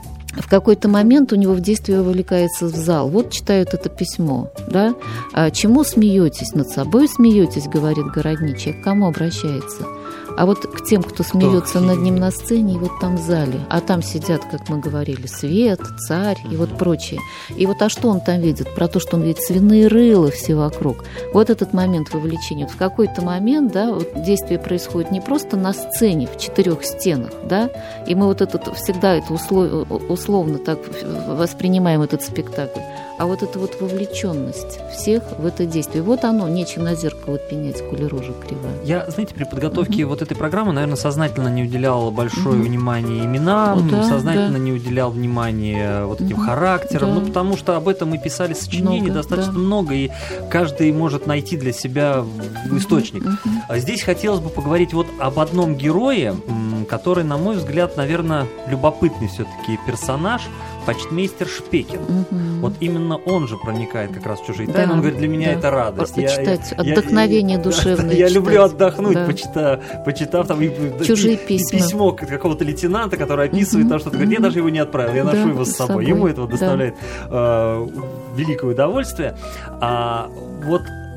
S3: в какой-то момент у него в действие вовлекается в зал. Вот читают это письмо, да? А чему смеетесь? Над собой смеетесь, говорит городничий. А к кому обращается? А вот к тем, кто смеется над ним на сцене и вот там в зале. А там сидят, как мы говорили, свет, царь и вот прочее. И вот а что он там видит? Про то, что он видит свиные рылы все вокруг. Вот этот момент вовлечения. Вот в какой-то момент, да, вот действие происходит не просто на сцене, в четырех стенах, да, и мы вот этот, всегда это услов, условно так воспринимаем этот спектакль, а вот эта вот вовлеченность всех в это действие. Вот оно, нечем на зеркало пенять, коли рожа кривая.
S2: Я, знаете, при подготовке mm-hmm. вот этой программы, наверное, сознательно не уделял большое mm-hmm. внимание именам, да, сознательно да. не уделял внимания вот этим mm-hmm. характерам, да. ну, потому что об этом мы писали сочинений много, достаточно да. много, и каждый может найти для себя источник. Mm-hmm. А здесь хотелось бы поговорить вот об одном герое, который, на мой взгляд, наверное, любопытный все-таки персонаж, почтмейстер Шпекин. Угу. Вот именно он же проникает как раз в чужие да, тайны. Он говорит, для меня да. это радость.
S3: Почитать,
S2: я,
S3: отдохновение
S2: я,
S3: душевное.
S2: Я, я
S3: читать.
S2: люблю отдохнуть,
S3: да.
S2: почитав, почитав там и,
S3: чужие
S2: и,
S3: письма.
S2: И письмо какого-то лейтенанта, который описывает, угу. там что-то. Угу. Говорит, я даже его не отправил, я да, ношу его с собой. собой. Ему это доставляет да. э, великое удовольствие. А вот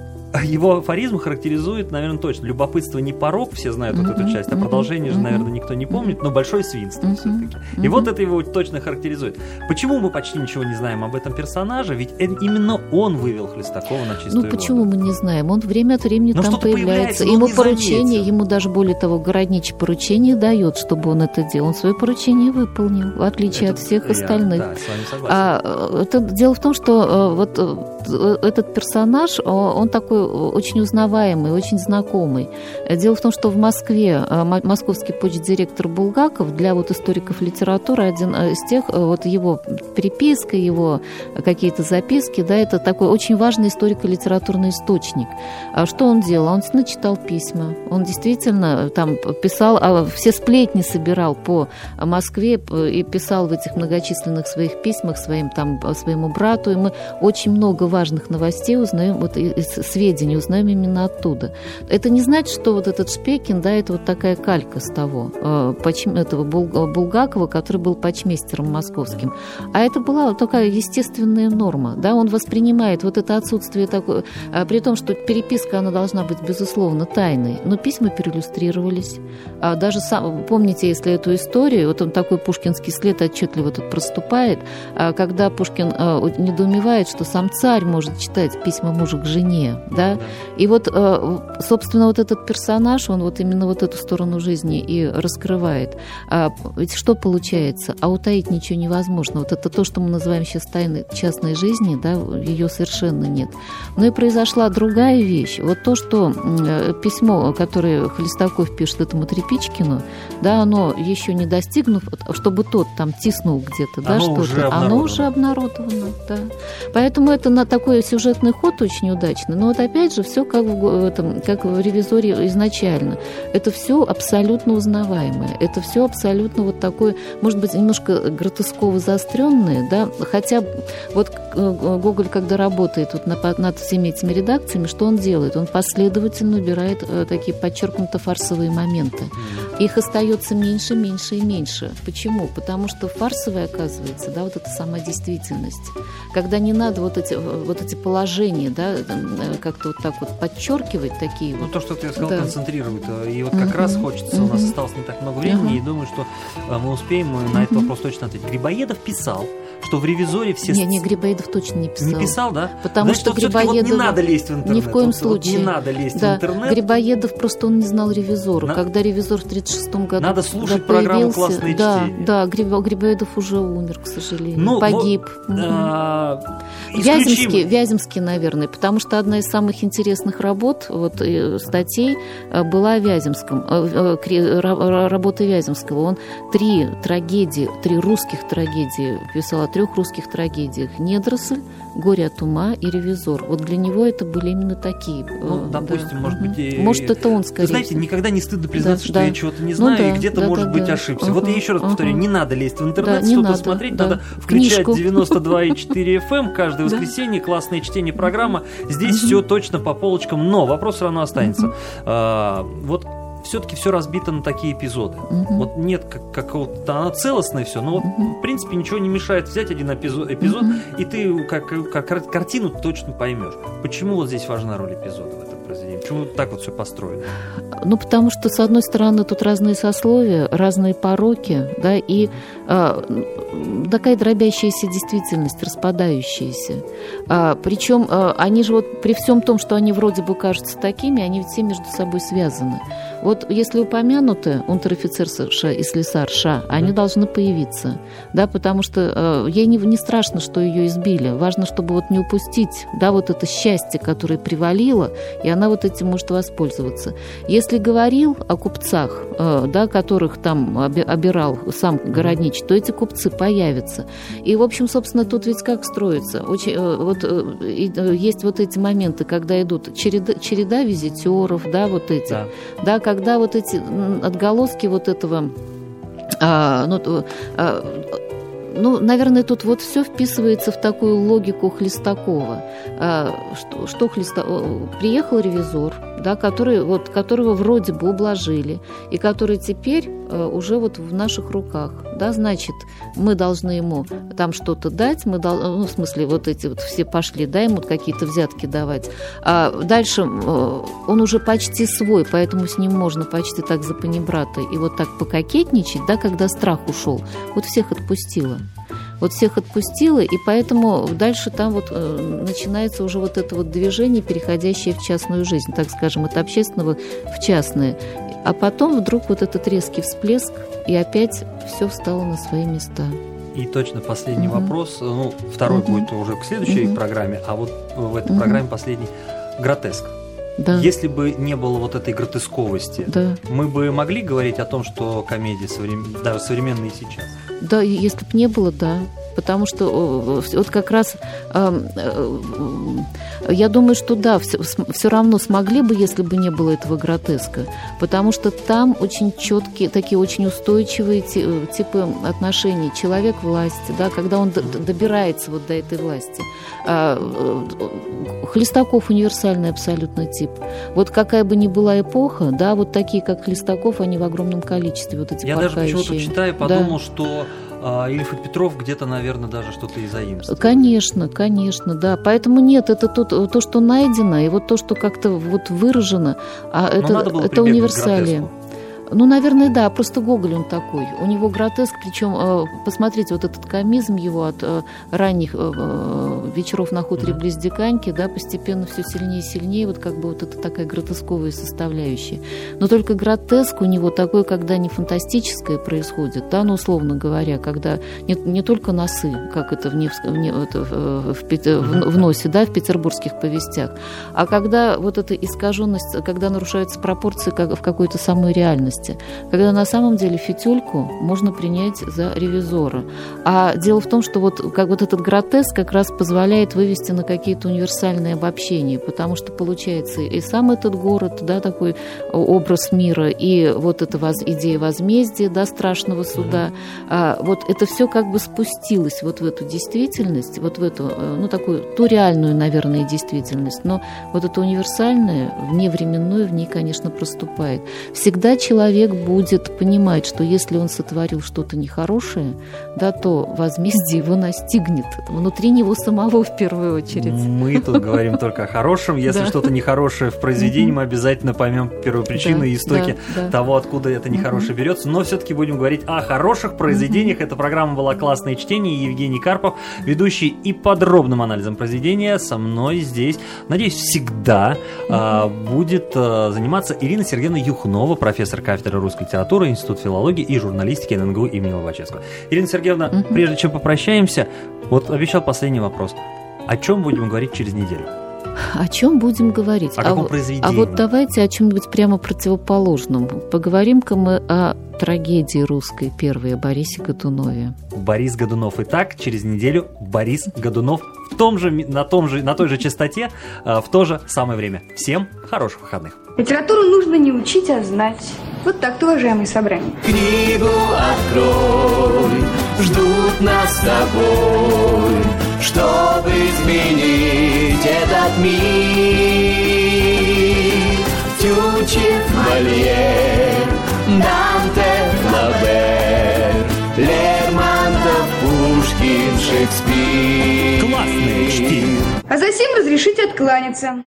S2: его афоризм характеризует, наверное, точно. Любопытство не порок, все знают mm-hmm. вот эту часть, а продолжение mm-hmm. же, наверное, никто не помнит, но большое свинство mm-hmm. все-таки. И mm-hmm. вот это его точно характеризует. Почему мы почти ничего не знаем об этом персонаже? Ведь именно он вывел Хлестакова на чистую воду.
S3: Ну, почему мы не знаем? Он время от времени но там появляется. Ему поручение, ему даже более того, городничий поручение дает, чтобы он это делал. Он свое поручение выполнил, в отличие это, от всех я, остальных.
S2: Да, с вами согласен.
S3: А, это, дело в том, что вот этот персонаж, он такой очень узнаваемый, очень знакомый. Дело в том, что в Москве московский почт-директор Булгаков для вот историков литературы один из тех, вот его переписка, его какие-то записки, да, это такой очень важный историко-литературный источник. А что он делал? Он действительно читал письма, он действительно там писал, все сплетни собирал по Москве и писал в этих многочисленных своих письмах своим, там, своему брату, и мы очень много важных новостей узнаем вот из сведений сведения узнаем именно оттуда. Это не значит, что вот этот Шпекин, да, это вот такая калька с того, этого Булгакова, который был почмейстером московским. А это была такая естественная норма, да, он воспринимает вот это отсутствие такое, при том, что переписка, она должна быть, безусловно, тайной, но письма переиллюстрировались. Даже сам, помните, если эту историю, вот он такой пушкинский след отчетливо тут проступает, когда Пушкин недоумевает, что сам царь может читать письма мужа к жене, да, и вот, собственно, вот этот персонаж, он вот именно вот эту сторону жизни и раскрывает. Ведь что получается? А утаить ничего невозможно. Вот это то, что мы называем сейчас тайной частной жизни, да, ее совершенно нет. Но и произошла другая вещь. Вот то, что письмо, которое Хлестаков пишет этому Тряпичкину, да, оно еще не достигнув, чтобы тот там тиснул где-то, да,
S2: оно
S3: что-то,
S2: уже
S3: оно уже обнародовано, да. Поэтому это на такой сюжетный ход очень удачный. Но вот опять же, все как в, этом, как в «Ревизоре» изначально. Это все абсолютно узнаваемое. Это все абсолютно вот такое, может быть, немножко гротесково заостренное, да, хотя вот Гоголь, когда работает вот над всеми этими редакциями, что он делает? Он последовательно убирает такие подчеркнуто фарсовые моменты. Их остается меньше, меньше и меньше. Почему? Потому что фарсовой оказывается, да, вот эта сама действительность. Когда не надо вот эти, вот эти положения, да, как-то вот так вот подчеркивать такие
S2: ну,
S3: вот.
S2: то, что ты сказал,
S3: да.
S2: концентрирует. И вот как
S3: uh-huh.
S2: раз хочется, uh-huh. у нас осталось не так много времени, uh-huh. и думаю, что мы успеем uh-huh. на этот вопрос точно ответить. Грибоедов писал, что в «Ревизоре» все...
S3: Не, не, Грибоедов точно не писал.
S2: Не писал, да?
S3: Потому
S2: Значит,
S3: что Грибоедов...
S2: Вот не надо лезть в интернет.
S3: Ни в коем
S2: вот,
S3: случае.
S2: Вот не надо лезть
S3: да.
S2: в интернет.
S3: Грибоедов просто он не знал «Ревизора».
S2: На...
S3: Когда «Ревизор» в тридцать шестом году
S2: надо слушать
S3: да,
S2: программу «Классное
S3: да,
S2: чтение».
S3: Да, Грибо... Грибоедов уже умер, к сожалению.
S2: Ну,
S3: погиб.
S2: Вот,
S3: угу.
S2: а...
S3: Вяземский, Вяземский, наверное, потому что одна из самых интересных работ, вот, статей была о Вяземском, работа Вяземского. Он три трагедии, три русских трагедии писал, о трех русских трагедиях: «Недоросль», «Горе от ума» и «Ревизор». Вот для него это были именно такие.
S2: Ну, допустим, да. может быть... И...
S3: Может, это он скорее.
S2: Знаете, никогда не стыдно признаться,
S3: да,
S2: что
S3: да.
S2: я чего-то не знаю,
S3: ну, да,
S2: и где-то,
S3: да,
S2: может
S3: да,
S2: быть,
S3: да.
S2: ошибся.
S3: Ага,
S2: вот я еще раз
S3: ага.
S2: повторю, не надо лезть в интернет,
S3: да,
S2: что-то
S3: надо,
S2: смотреть,
S3: да.
S2: надо включать
S3: Книжку.
S2: девяносто два и четыре эф эм каждое воскресенье, классное чтение программа. Здесь все точно по полочкам, но вопрос все равно останется. А, вот все-таки все разбито на такие эпизоды. Uh-huh. Вот нет как, какого-то... Оно целостное все, но вот, uh-huh. в принципе, ничего не мешает взять один эпизод, эпизод uh-huh. и ты как, как картину точно поймешь. Почему вот здесь важна роль эпизода в этом произведении? Почему так вот все построено?
S3: Ну, потому что, с одной стороны, тут разные сословия, разные пороки, да, и а, такая дробящаяся действительность, распадающаяся. А, причем а, они же вот при всем том, что они вроде бы кажутся такими, они ведь все между собой связаны. Вот если упомянуты унтер-офицер Ша и слесарь Ша, они должны появиться, да, потому что э, ей не, не страшно, что ее избили, важно, чтобы вот не упустить, да, вот это счастье, которое привалило, и она вот этим может воспользоваться. Если говорил о купцах, э, да, которых там обирал сам Городничий, то эти купцы появятся. И, в общем, собственно, тут ведь как строится? Очень, э, вот, э, есть вот эти моменты, когда идут череда, череда визитеров, да, вот эти, да, да, когда вот эти отголоски вот этого, а, ну, а, ну, наверное, тут вот все вписывается в такую логику Хлестакова. А, что, что Хлеста... Приехал ревизор, да, который, вот, которого вроде бы ублажили, и который теперь а, уже вот в наших руках. Да, значит, мы должны ему там что-то дать, мы дол... ну, в смысле, вот эти вот все пошли, да, ему какие-то взятки давать. А дальше а, он уже почти свой, поэтому с ним можно почти так за панибрата и вот так пококетничать, да, когда страх ушел. Вот всех отпустила. Вот всех отпустила, и поэтому дальше там вот э, начинается уже вот это вот движение, переходящее в частную жизнь, так скажем, от общественного в частное. А потом вдруг вот этот резкий всплеск, и опять все встало на свои места.
S2: И точно последний uh-huh. вопрос, ну, второй uh-huh. будет уже к следующей uh-huh. программе, а вот в этой uh-huh. программе последний гротеск.
S3: Да.
S2: Если бы не было вот этой гротесковости,
S3: да.
S2: мы бы могли говорить о том, что комедии соврем... даже современные сейчас?
S3: Да, если бы не было, да. потому что вот как раз я думаю, что да, все, все равно смогли бы, если бы не было этого гротеска, потому что там очень четкие, такие очень устойчивые типы отношений человек-власть, да, когда он добирается вот до этой власти. Хлестаков универсальный абсолютно тип. Вот какая бы ни была эпоха, да, вот такие, как Хлестаков, они в огромном количестве, вот эти
S2: Я
S3: порхающие.
S2: даже почему-то читаю, подумал,
S3: да.
S2: что а, Ильф и Петров где-то, наверное, даже что-то и заимствовали.
S3: Конечно, конечно, да. Поэтому нет, это то, то что найдено, и вот то, что как-то вот выражено, а это, это универсалия. Ну, наверное, да, просто Гоголь он такой. У него гротеск, причем, посмотрите, вот этот комизм его от ранних вечеров на хуторе близ Диканьки, да, постепенно все сильнее и сильнее, вот как бы вот это такая гротесковая составляющая. Но только гротеск у него такой, когда не фантастическое происходит, да, ну, условно говоря, когда не, не только носы, как это в, Невск, в, в, в, в, в носе, да, в петербургских повестях, а когда вот эта искаженность, когда нарушаются пропорции как в какой-то самой реальности, когда на самом деле фитюльку можно принять за ревизора. А дело в том, что вот, как вот этот гротеск как раз позволяет вывести на какие-то универсальные обобщения, потому что получается и сам этот город, да, такой образ мира, и вот эта воз, идея возмездия, да, страшного суда, а, вот это все как бы спустилось вот в эту действительность, вот в эту, ну, такую, ту реальную, наверное, действительность, но вот это универсальное, вневременное в ней, конечно, проступает. Всегда человек Человек будет понимать, что если он сотворил что-то нехорошее, да, то возмездие его настигнет внутри него самого в первую очередь.
S2: Мы тут говорим только о хорошем. Если
S3: да.
S2: что-то нехорошее в произведении, мы обязательно поймем первопричины
S3: да,
S2: и истоки
S3: да, да.
S2: того, откуда это нехорошее mm-hmm. берется. Но все-таки будем говорить о хороших произведениях. Mm-hmm. Эта программа была «Классное чтение». Евгений Карпов, ведущий и подробным анализом произведения. Со мной здесь, надеюсь, всегда mm-hmm. а, будет а, заниматься Ирина Сергеевна Юхнова, профессор кафедры русской литературы, Институт филологии и журналистики эн эн гэ у имени Лобачевского. Ирина Сергеевна, угу. прежде чем попрощаемся, вот обещал последний вопрос. О чем будем говорить через неделю?
S3: О чем будем говорить?
S2: О каком
S3: а,
S2: произведении?
S3: А вот давайте о чем-нибудь прямо противоположном. Поговорим-ка мы о трагедии русской первой, о Борисе Годунове.
S2: Борис Годунов. Итак, через неделю Борис Годунов в том же, на, том же, на той же частоте, в то же самое время. Всем хороших выходных.
S9: Литературу нужно не учить, а знать. Вот так-то, уважаемые собрания.
S10: Книгу открой, ждут нас с тобой, чтобы изменить этот мир. Тютчев, Мольер, Данте, Флабер, Лермонтов, Пушкин, Шекспир.
S2: Классное чтение.
S9: А затем разрешите откланяться.